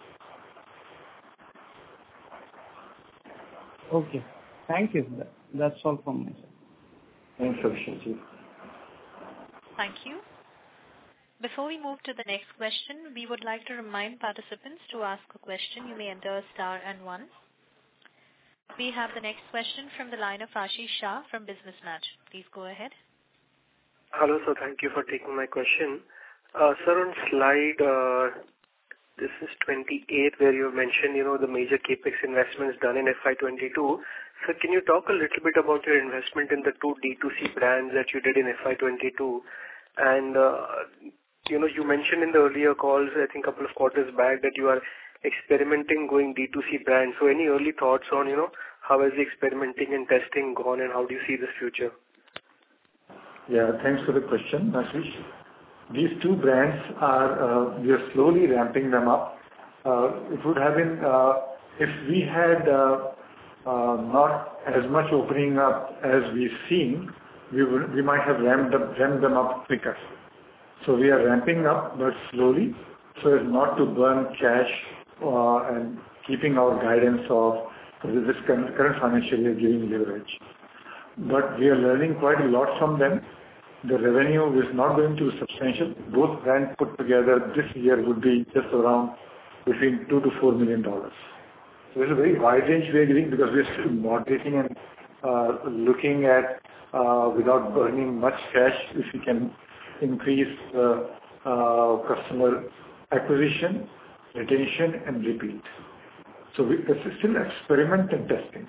Okay. Thank you. That's all from my side. Thanks, Abhishek. Thank you. Before we move to the next question, we would like to remind participants to ask a question. You may enter star and 1. We have the next question from the line of Ashish Shah from Business Match. Please go ahead. Hello, sir. Thank you for taking my question. Sir, on slide, this is 28, where you mentioned, the major capex investments done in FY22. So can you talk a little bit about your investment in the 2 D2C brands that you did in FY22? And, you mentioned in the earlier calls, I think a couple of quarters back, that you are experimenting going D2C brands. So any early thoughts on, how has the experimenting and testing gone, and how do you see the future? Yeah, thanks for the question, Ashish. These 2 brands we are slowly ramping them up. It would have been, if we had not as much opening up as we've seen, we might have ramped them up quicker. So we are ramping up, but slowly, so as not to burn cash and keeping our guidance of this current financial year giving leverage. But we are learning quite a lot from them. The revenue is not going to be substantial. Both brands put together this year would be just around between $2 to $4 million. There's a very wide range we are giving because we are still moderating and looking at without burning much cash, if we can increase customer acquisition, retention, and repeat. So this is still experiment and testing.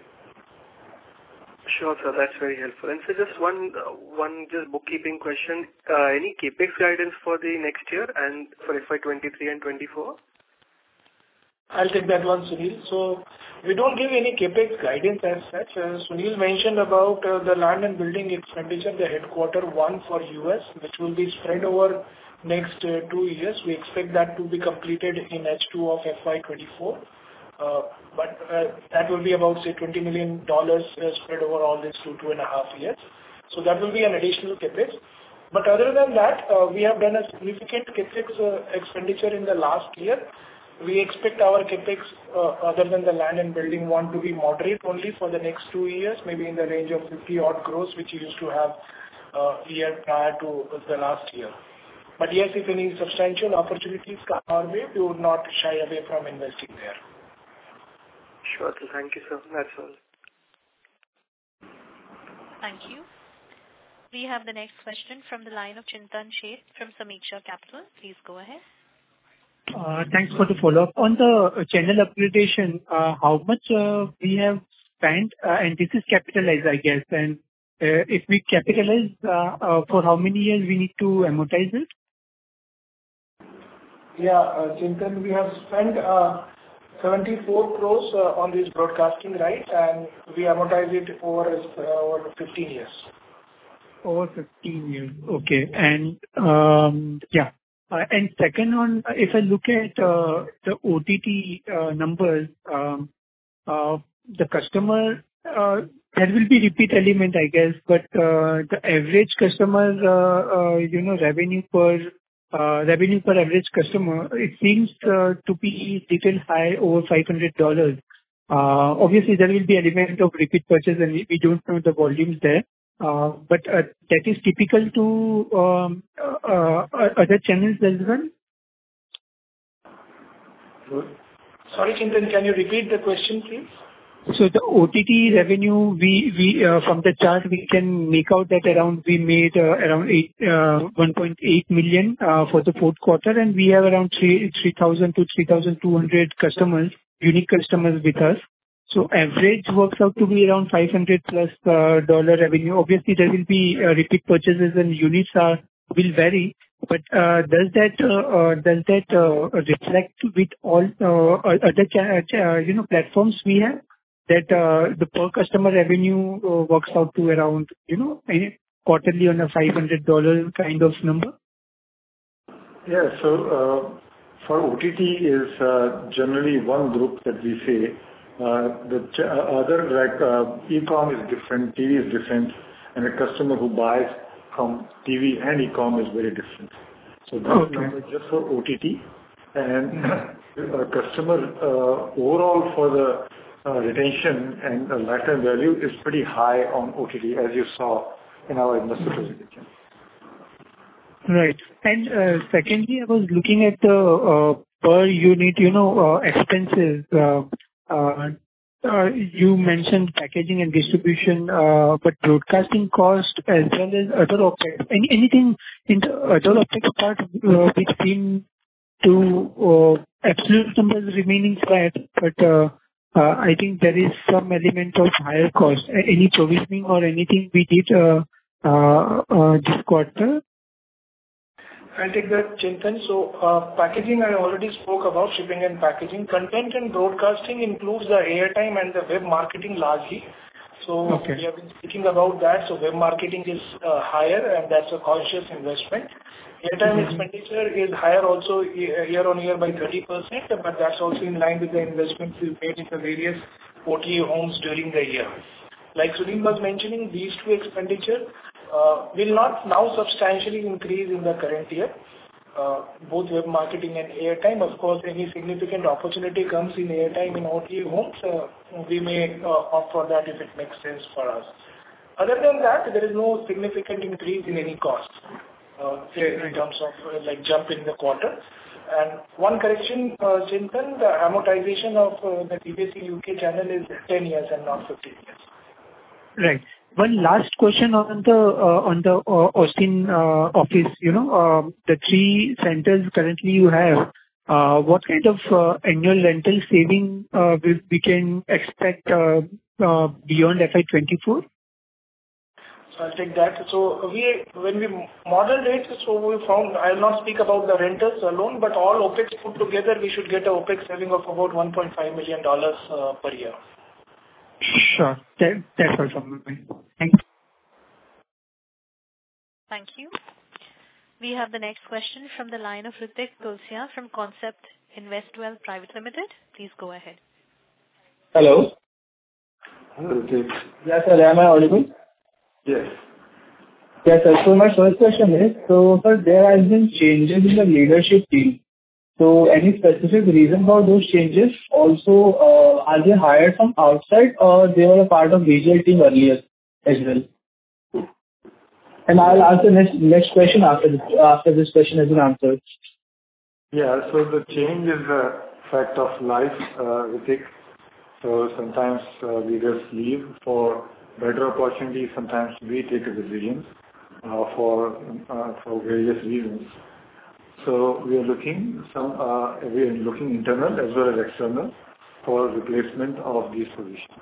Sure, sir. That's very helpful. And so just one just bookkeeping question. Any CapEx guidance for the next year and for FY23 and 24? I'll take that one, Sunil. So we don't give any CapEx guidance as such. Sunil mentioned about the land and building expenditure, the headquarter one for US, which will be spread over next 2 years. We expect that to be completed in H2 of FY24. But that will be about, say, $20 million spread over all these 2.5 years. So that will be an additional CapEx. But other than that, we have done a significant CapEx expenditure in the last year. We expect our CapEx, other than the land and building one, to be moderate only for the next 2 years, maybe in the range of 50-odd crores, which we used to have year prior to the last year. But yes, if any substantial opportunities come our way, we would not shy away from investing there. Sure, sir. Thank you, sir. That's all. Thank you. We have the next question from the line of Chintan Sheth from Sameeksha Capital. Please go ahead. Thanks for the follow-up. On the channel upgradation, how much we have spent, and this is capitalized, I guess, and if we capitalize, for how many years we need to amortize it? Yeah, Chintan, we have spent 74 crores on this broadcasting rights, and we amortize it over 15 years. Over 15 years. Okay. And yeah. And second on, if I look at the OTT numbers, the customer, there will be repeat element, I guess, but the average customer, revenue per average customer, it seems to be little high, over $500. Obviously, there will be element of repeat purchase, and we don't know the volumes there. But that is typical to other channels as well? Sorry, Chintan, can you repeat the question, please? So the OTT revenue, we from the chart, we can make out that we made around 1.8 million for the fourth quarter, and we have around 3,000 to 3,200 customers, unique customers with us. So average works out to be around $500+ dollar revenue. Obviously, there will be repeat purchases and units will vary. But does that reflect with all other platforms we have, that the per customer revenue works out to around quarterly on a $500 kind of number? Yeah. So for OTT is generally one group that we say. The other, like e-com is different, TV is different, and a customer who buys from TV and e-com is very different. So this number is just for OTT, and a customer overall for the retention and the lifetime value is pretty high on OTT, as you saw in our investor presentation. Right. And secondly, I was looking at the per unit, expenses. You mentioned packaging and distribution, but broadcasting cost as well as other OpEx. Anything in the other OpEx part which seem to absolute numbers remaining flat, but I think there is some element of higher cost. Any provisioning or anything we did this quarter? I'll take that, Chintan. So, packaging, I already spoke about shipping and packaging. Content and broadcasting includes the airtime and the web marketing largely. So, we have been speaking about that. So, web marketing is higher, and that's a conscious investment. Airtime expenditure is higher also year on year by 30%, but that's also in line with the investments we've made in the various OTA homes during the year. Like Sunil was mentioning, these two expenditure will not now substantially increase in the current year. Both web marketing and airtime. Of course, any significant opportunity comes in airtime in OTA homes, we may opt for that if it makes sense for us. Other than that, there is no significant increase in any cost in terms of like jump in the quarter. And one correction, Chintan, the amortization of the TVS UK channel is 10 years and not 15 years. Right. One last question on the Austin office. The 3 centers currently you have, what kind of annual rental saving we can expect beyond FY 24? So I'll take that. So when we modeled it, so we found, I'll not speak about the rentals alone, but all OpEx put together, we should get a OpEx saving of about $1.5 million per year. Sure. That's all from me. Thank you. Thank you. We have the next question from the line of Ritik Tulsian from Concept Investwell Private Limited. Please go ahead. Hello. Hello, Ritik. Yes, sir. Am I audible? Yes. Yes, sir. So my first question is, sir, there has been changes in the leadership team. So any specific reason for those changes? Also, are they hired from outside or they were a part of VGL team earlier as well? And I'll ask the next question after this question has been answered. Yeah, so the change is a fact of life, Ritik. So sometimes leaders leave for better opportunities. Sometimes we take a decision for various reasons. So we are looking internal as well as external for replacement of these positions.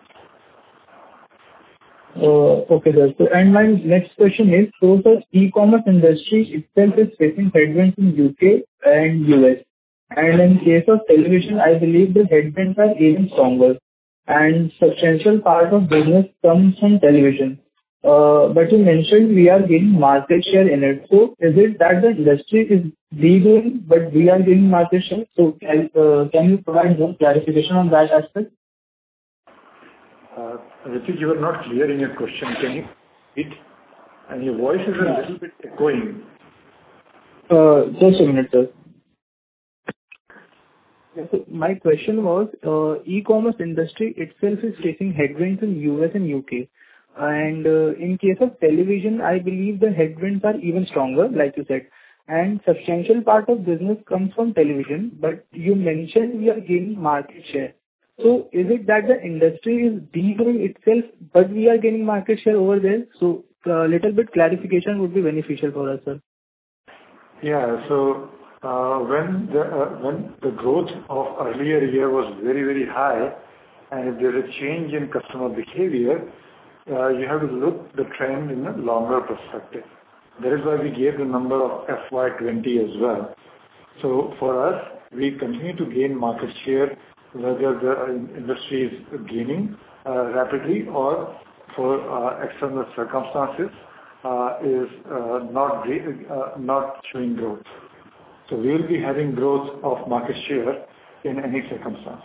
Okay, sir. So, and my next question is, so the e-commerce industry itself is facing headwinds in UK and US. And in case of television, I believe the headwinds are even stronger. And substantial part of business comes from television. But you mentioned we are gaining market share in it. So is it that the industry is degrowing, but we are gaining market share? So can you provide more clarification on that aspect? Ritik, you are not clear in your question. Can you repeat? And your voice is a little bit echoing. Just a minute, sir. Yeah, so my question was, e-commerce industry itself is facing headwinds in US and UK. And in case of television, I believe the headwinds are even stronger, like you said. And substantial part of business comes from television, but you mentioned we are gaining market share. So is it that the industry is degrowing itself, but we are gaining market share over there? So a little bit clarification would be beneficial for us, sir. Yeah, so when the growth of earlier year was very, very high, and if there's a change in customer behavior, you have to look the trend in a longer perspective. That is why we gave the number of FY20 as well. So for us, we continue to gain market share, whether the industry is gaining rapidly or for external circumstances is not showing growth. So we will be having growth of market share in any circumstances.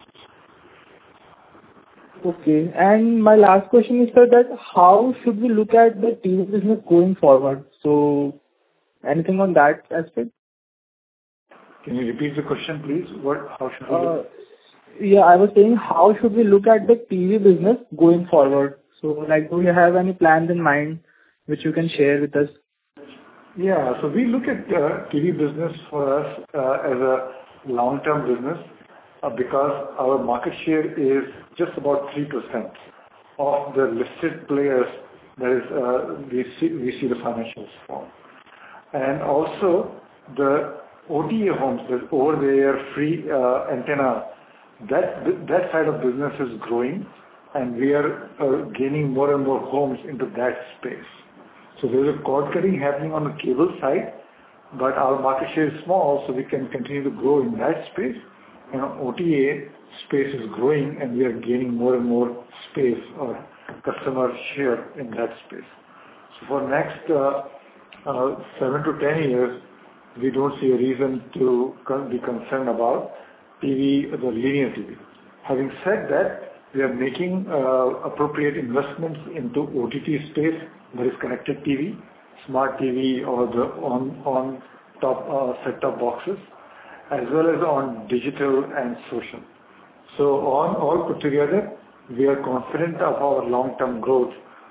Okay. And my last question is, sir, that how should we look at the TV business going forward? So anything on that aspect? Can you repeat the question, please? How should we look? Yeah, I was saying, how should we look at the TV business going forward? So, like, do you have any plans in mind which you can share with us? Yeah, so we look at TV business for us as a long-term business because our market share is just about 3% of the listed players that is we see the financials for. And also the OTA homes, the over-the-air free antenna, that side of business is growing, and we are gaining more and more homes into that space. So there's a cord cutting happening on the cable side, but our market share is small, so we can continue to grow in that space. And OTA space is growing, and we are gaining more and more space or customer share in that space. So for next 7 to 10 years, we don't see a reason to be concerned about TV, the linear TV. Having said that, we are making appropriate investments into OTT space, that is connected TV, smart TV, or the on-top set-top boxes, as well as on digital and social. So all put together, we are confident of our long-term growth,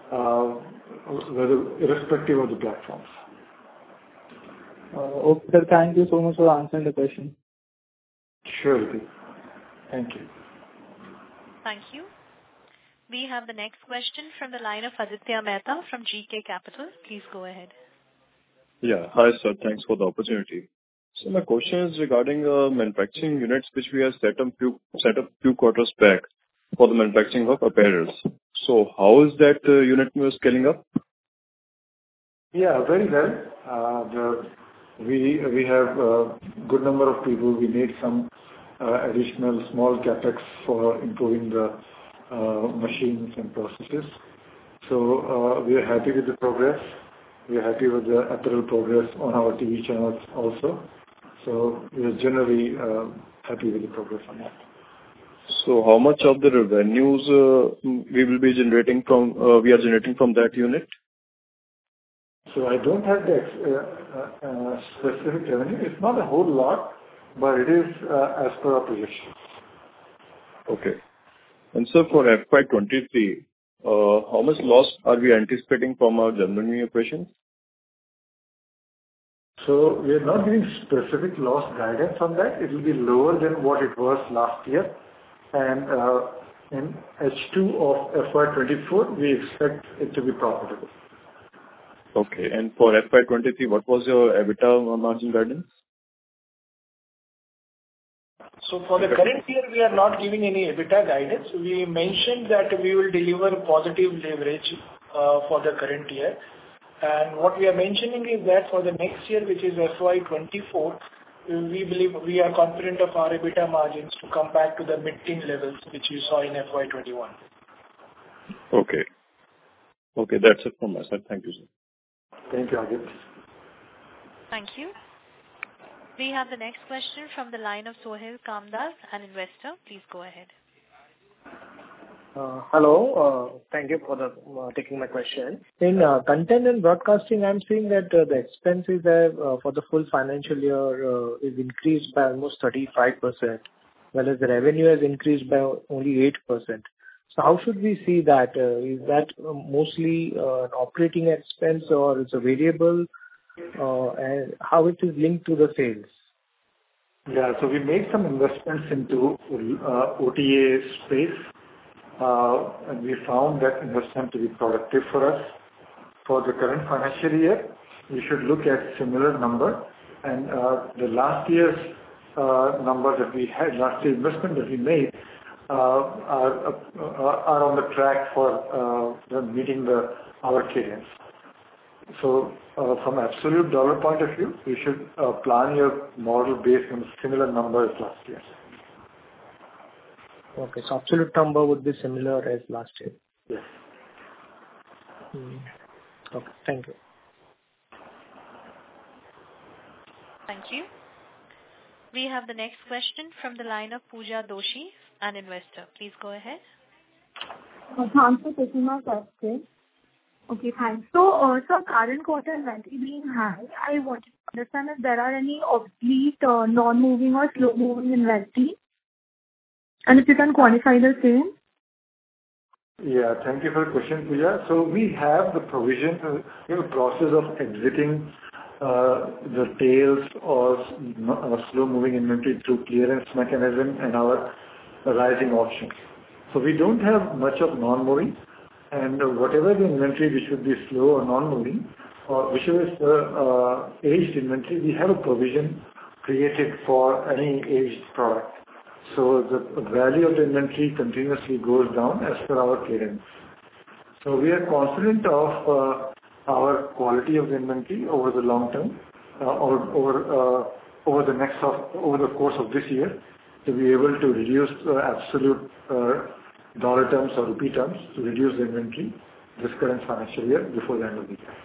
irrespective of the platforms. Okay, sir. Thank you so much for answering the question. Surely. Thank you. Thank you. We have the next question from the line of Aditya Mehta from GK Capital. Please go ahead. Yeah. Hi, sir. Thanks for the opportunity. So my question is regarding manufacturing units which we have set up few quarters back for the manufacturing of apparels. So how is that unit scaling up? Yeah, very well. We have a good number of people. We made some additional small capex for improving the machines and processes. So we are happy with the progress. We are happy with the apparel progress on our TV channels also. So we are generally happy with the progress on that. So how much of the revenues we are generating from that unit? So I don't have the specific revenue. It's not a whole lot, but it is as per our projections. Okay. And so for FY23, how much loss are we anticipating from our Germany operations? So we are not giving specific loss guidance on that. It will be lower than what it was last year. And in H2 of FY24, we expect it to be profitable. Okay. And for FY23, what was your EBITDA margin guidance? So for the current year, we are not giving any EBITDA guidance. We mentioned that we will deliver positive leverage for the current year. And what we are mentioning is that for the next year, which is FY24, we believe we are confident of our EBITDA margins to come back to the mid-teen levels, which you saw in FY21. Okay. Okay, that's it from my side. Thank you, sir. Thank you, Ajit. Thank you. We have the next question from the line of Sohail Kamdar, an investor. Please go ahead. Hello. Thank you for taking my question. In content and broadcasting, I'm seeing that the expenses for the full financial year is increased by almost 35%, whereas the revenue has increased by only 8%. So how should we see that? Is that mostly an operating expense or it's a variable? And how it is linked to the sales? Yeah, so we made some investments into OTA space. And we found that investment to be productive for us. For the current financial year, we should look at similar number. And the last year's number that we had, last year's investment that we made, are on the track for meeting our cadence. So from absolute dollar point of view, you should plan your model based on similar numbers last year. Okay, so absolute number would be similar as last year. Yes. Okay, thank you. Thank you. We have the next question from the line of Pooja Doshi, an investor. Please go ahead. Thanks for taking my question. Okay, thanks. So, current quarter inventory being high, I wanted to understand if there are any obsolete, non-moving or slow-moving inventory, and if you can quantify the same. Yeah, thank you for the question, Pooja. So we have the provision, we have a process of exiting the tails or slow-moving inventory through clearance mechanism and our rising auctions. So we don't have much of non-moving, and whatever the inventory which would be slow or non-moving, or whichever is the aged inventory, we have a provision created for any aged product. So the value of the inventory continuously goes down as per our clearance. So we are confident of our quality of the inventory over the long term, over the course of this year, to be able to reduce absolute dollar terms or rupee terms, to reduce the inventory this current financial year before the end of the year.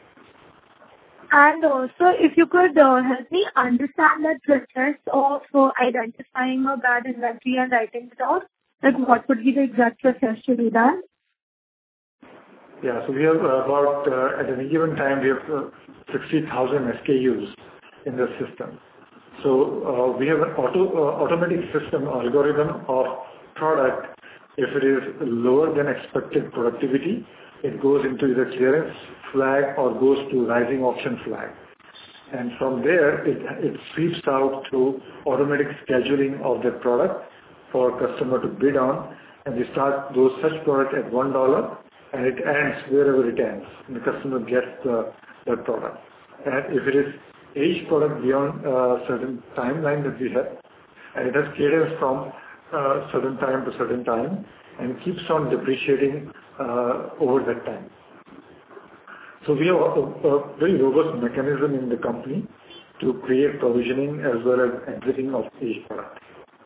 And also, if you could help me understand the process of identifying a bad inventory and writing it out, like what would be the exact process to do that? Yeah, so we have about, at any given time, we have 60,000 SKUs in the system. So we have an automatic system algorithm of product. If it is lower than expected productivity, it goes into either clearance flag or goes to rising auction flag. And from there, it sweeps out to automatic scheduling of the product for customer to bid on, and we start those such product at $1, and it ends wherever it ends, and the customer gets that product. And if it is aged product beyond a certain timeline that we have, and it has cadence from certain time to certain time, and keeps on depreciating over that time. So we have a very robust mechanism in the company to create provisioning as well as exiting of each product.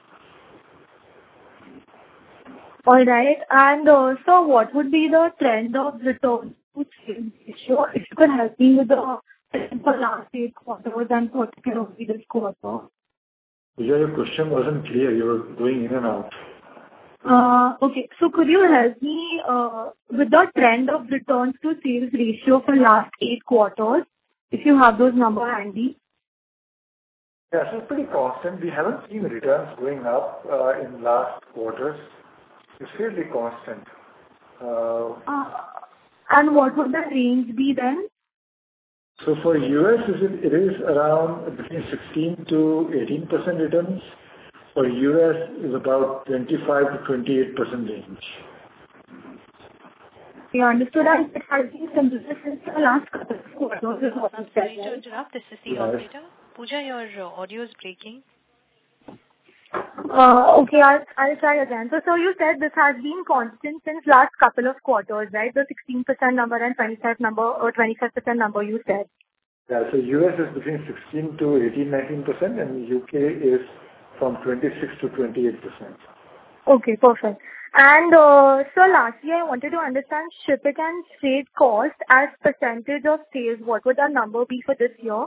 All right. And so what would be the trend of return to sales ratio? If you could help me with the trend for last 8 quarters and particularly this quarter. Your question wasn't clear. You were going in and out. Okay. So could you help me with the trend of returns to sales ratio for last 8 quarters, if you have those numbers handy? Yes, it's pretty constant. We haven't seen returns going up in last quarters. It's fairly constant. And what would the range be then? So for US, it is around between 16 to 18% returns. For US is about 25 to 28% range. You understood, and it has been consistent since the last couple of quarters. Is what I'm saying. Sorry to interrupt. This is the operator. Pooja, your audio is breaking. Okay, I'll try again. So you said this has been constant since last couple of quarters, right? The 16% number and 25% number you said. Yeah, so US is between 16 to 18, 19%, and UK is from 26 to 28%. Okay, perfect. And so lastly, I wanted to understand shipping and freight cost as percentage of sales. What would that number be for this year?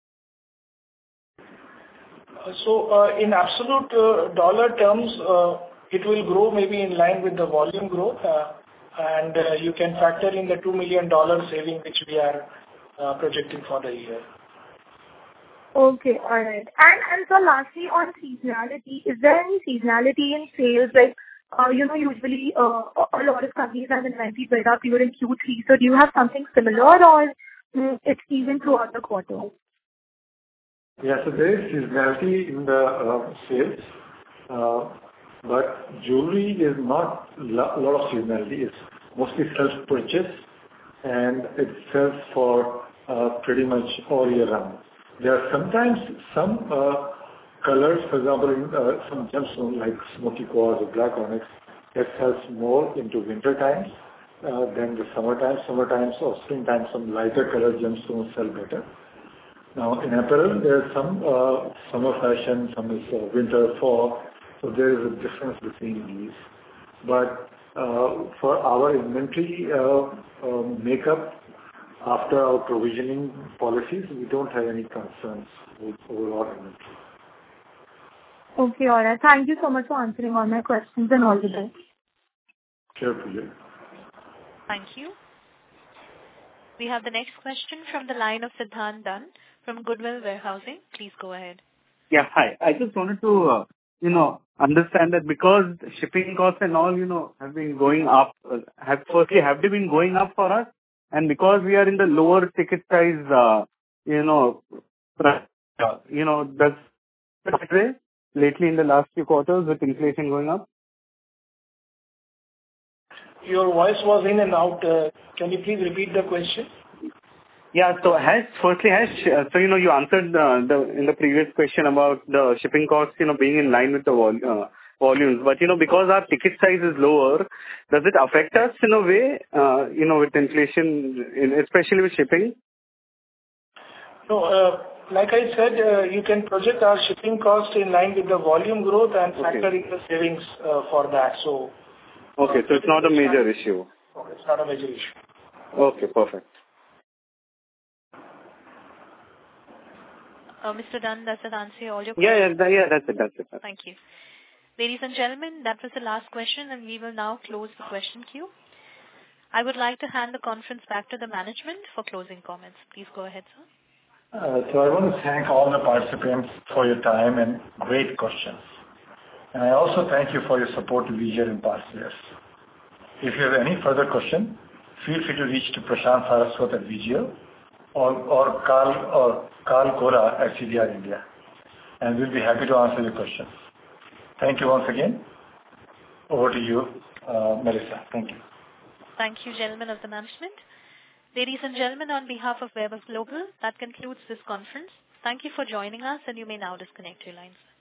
So in absolute dollar terms, it will grow maybe in line with the volume growth, and you can factor in the $2 million saving which we are projecting for the year. Okay, all right. And so lastly, on seasonality, is there any seasonality in sales? Like, usually a lot of companies have inventory build up during Q3. So do you have something similar, or it's even throughout the quarter? Yeah, so there is seasonality in the sales, but jewelry is not a lot of seasonality. It's mostly self-purchase, and it sells for pretty much all year round. There are sometimes some colors, for example, in some gemstones like smoky quartz or black onyx, that sells more into winter times than the summer times. Summer times or spring times, some lighter colored gemstones sell better. Now, in apparel, there is some summer fashion, some is winter, fall, so there is a difference between these. But for our inventory makeup, after our provisioning policies, we don't have any concerns with overall inventory. Okay, all right. Thank you so much for answering all my questions, and all the best. Sure, Pooja. Thank you. We have the next question from the line of Siddhant Dunn from Goodwill Warehousing. Please go ahead. Yeah, hi. I just wanted to, understand that because shipping costs and all, have been going up, have they been going up for us? And because we are in the lower ticket size, that's lately in the last few quarters with inflation going up? Your voice was in and out. Can you please repeat the question? Yeah. So you answered in the previous question about the shipping costs, being in line with the volumes. But, because our ticket size is lower, does it affect us in a way, with inflation, especially with shipping? No, like I said, you can project our shipping cost in line with the volume growth and factor in the savings for that. So. Okay, so it's not a major issue. Okay, it's not a major issue. Okay, perfect. Mr. Dunn, does that answer all your questions? Yeah, that's it. Thank you. Ladies and gentlemen, that was the last question, and we will now close the question queue. I would like to hand the conference back to the management for closing comments. Please go ahead, sir. So I want to thank all the participants for your time and great questions. And I also thank you for your support to VGL in past years. If you have any further question, feel free to reach to Prashant Saraswat at VGL, or Carl Kora at CDR India, and we'll be happy to answer your questions. Thank you once again. Over to you, Melissa. Thank you. Thank you, gentlemen of the management. Ladies and gentlemen, on behalf of Vaibhav Global, that concludes this conference. Thank you for joining us, and you may now disconnect your lines.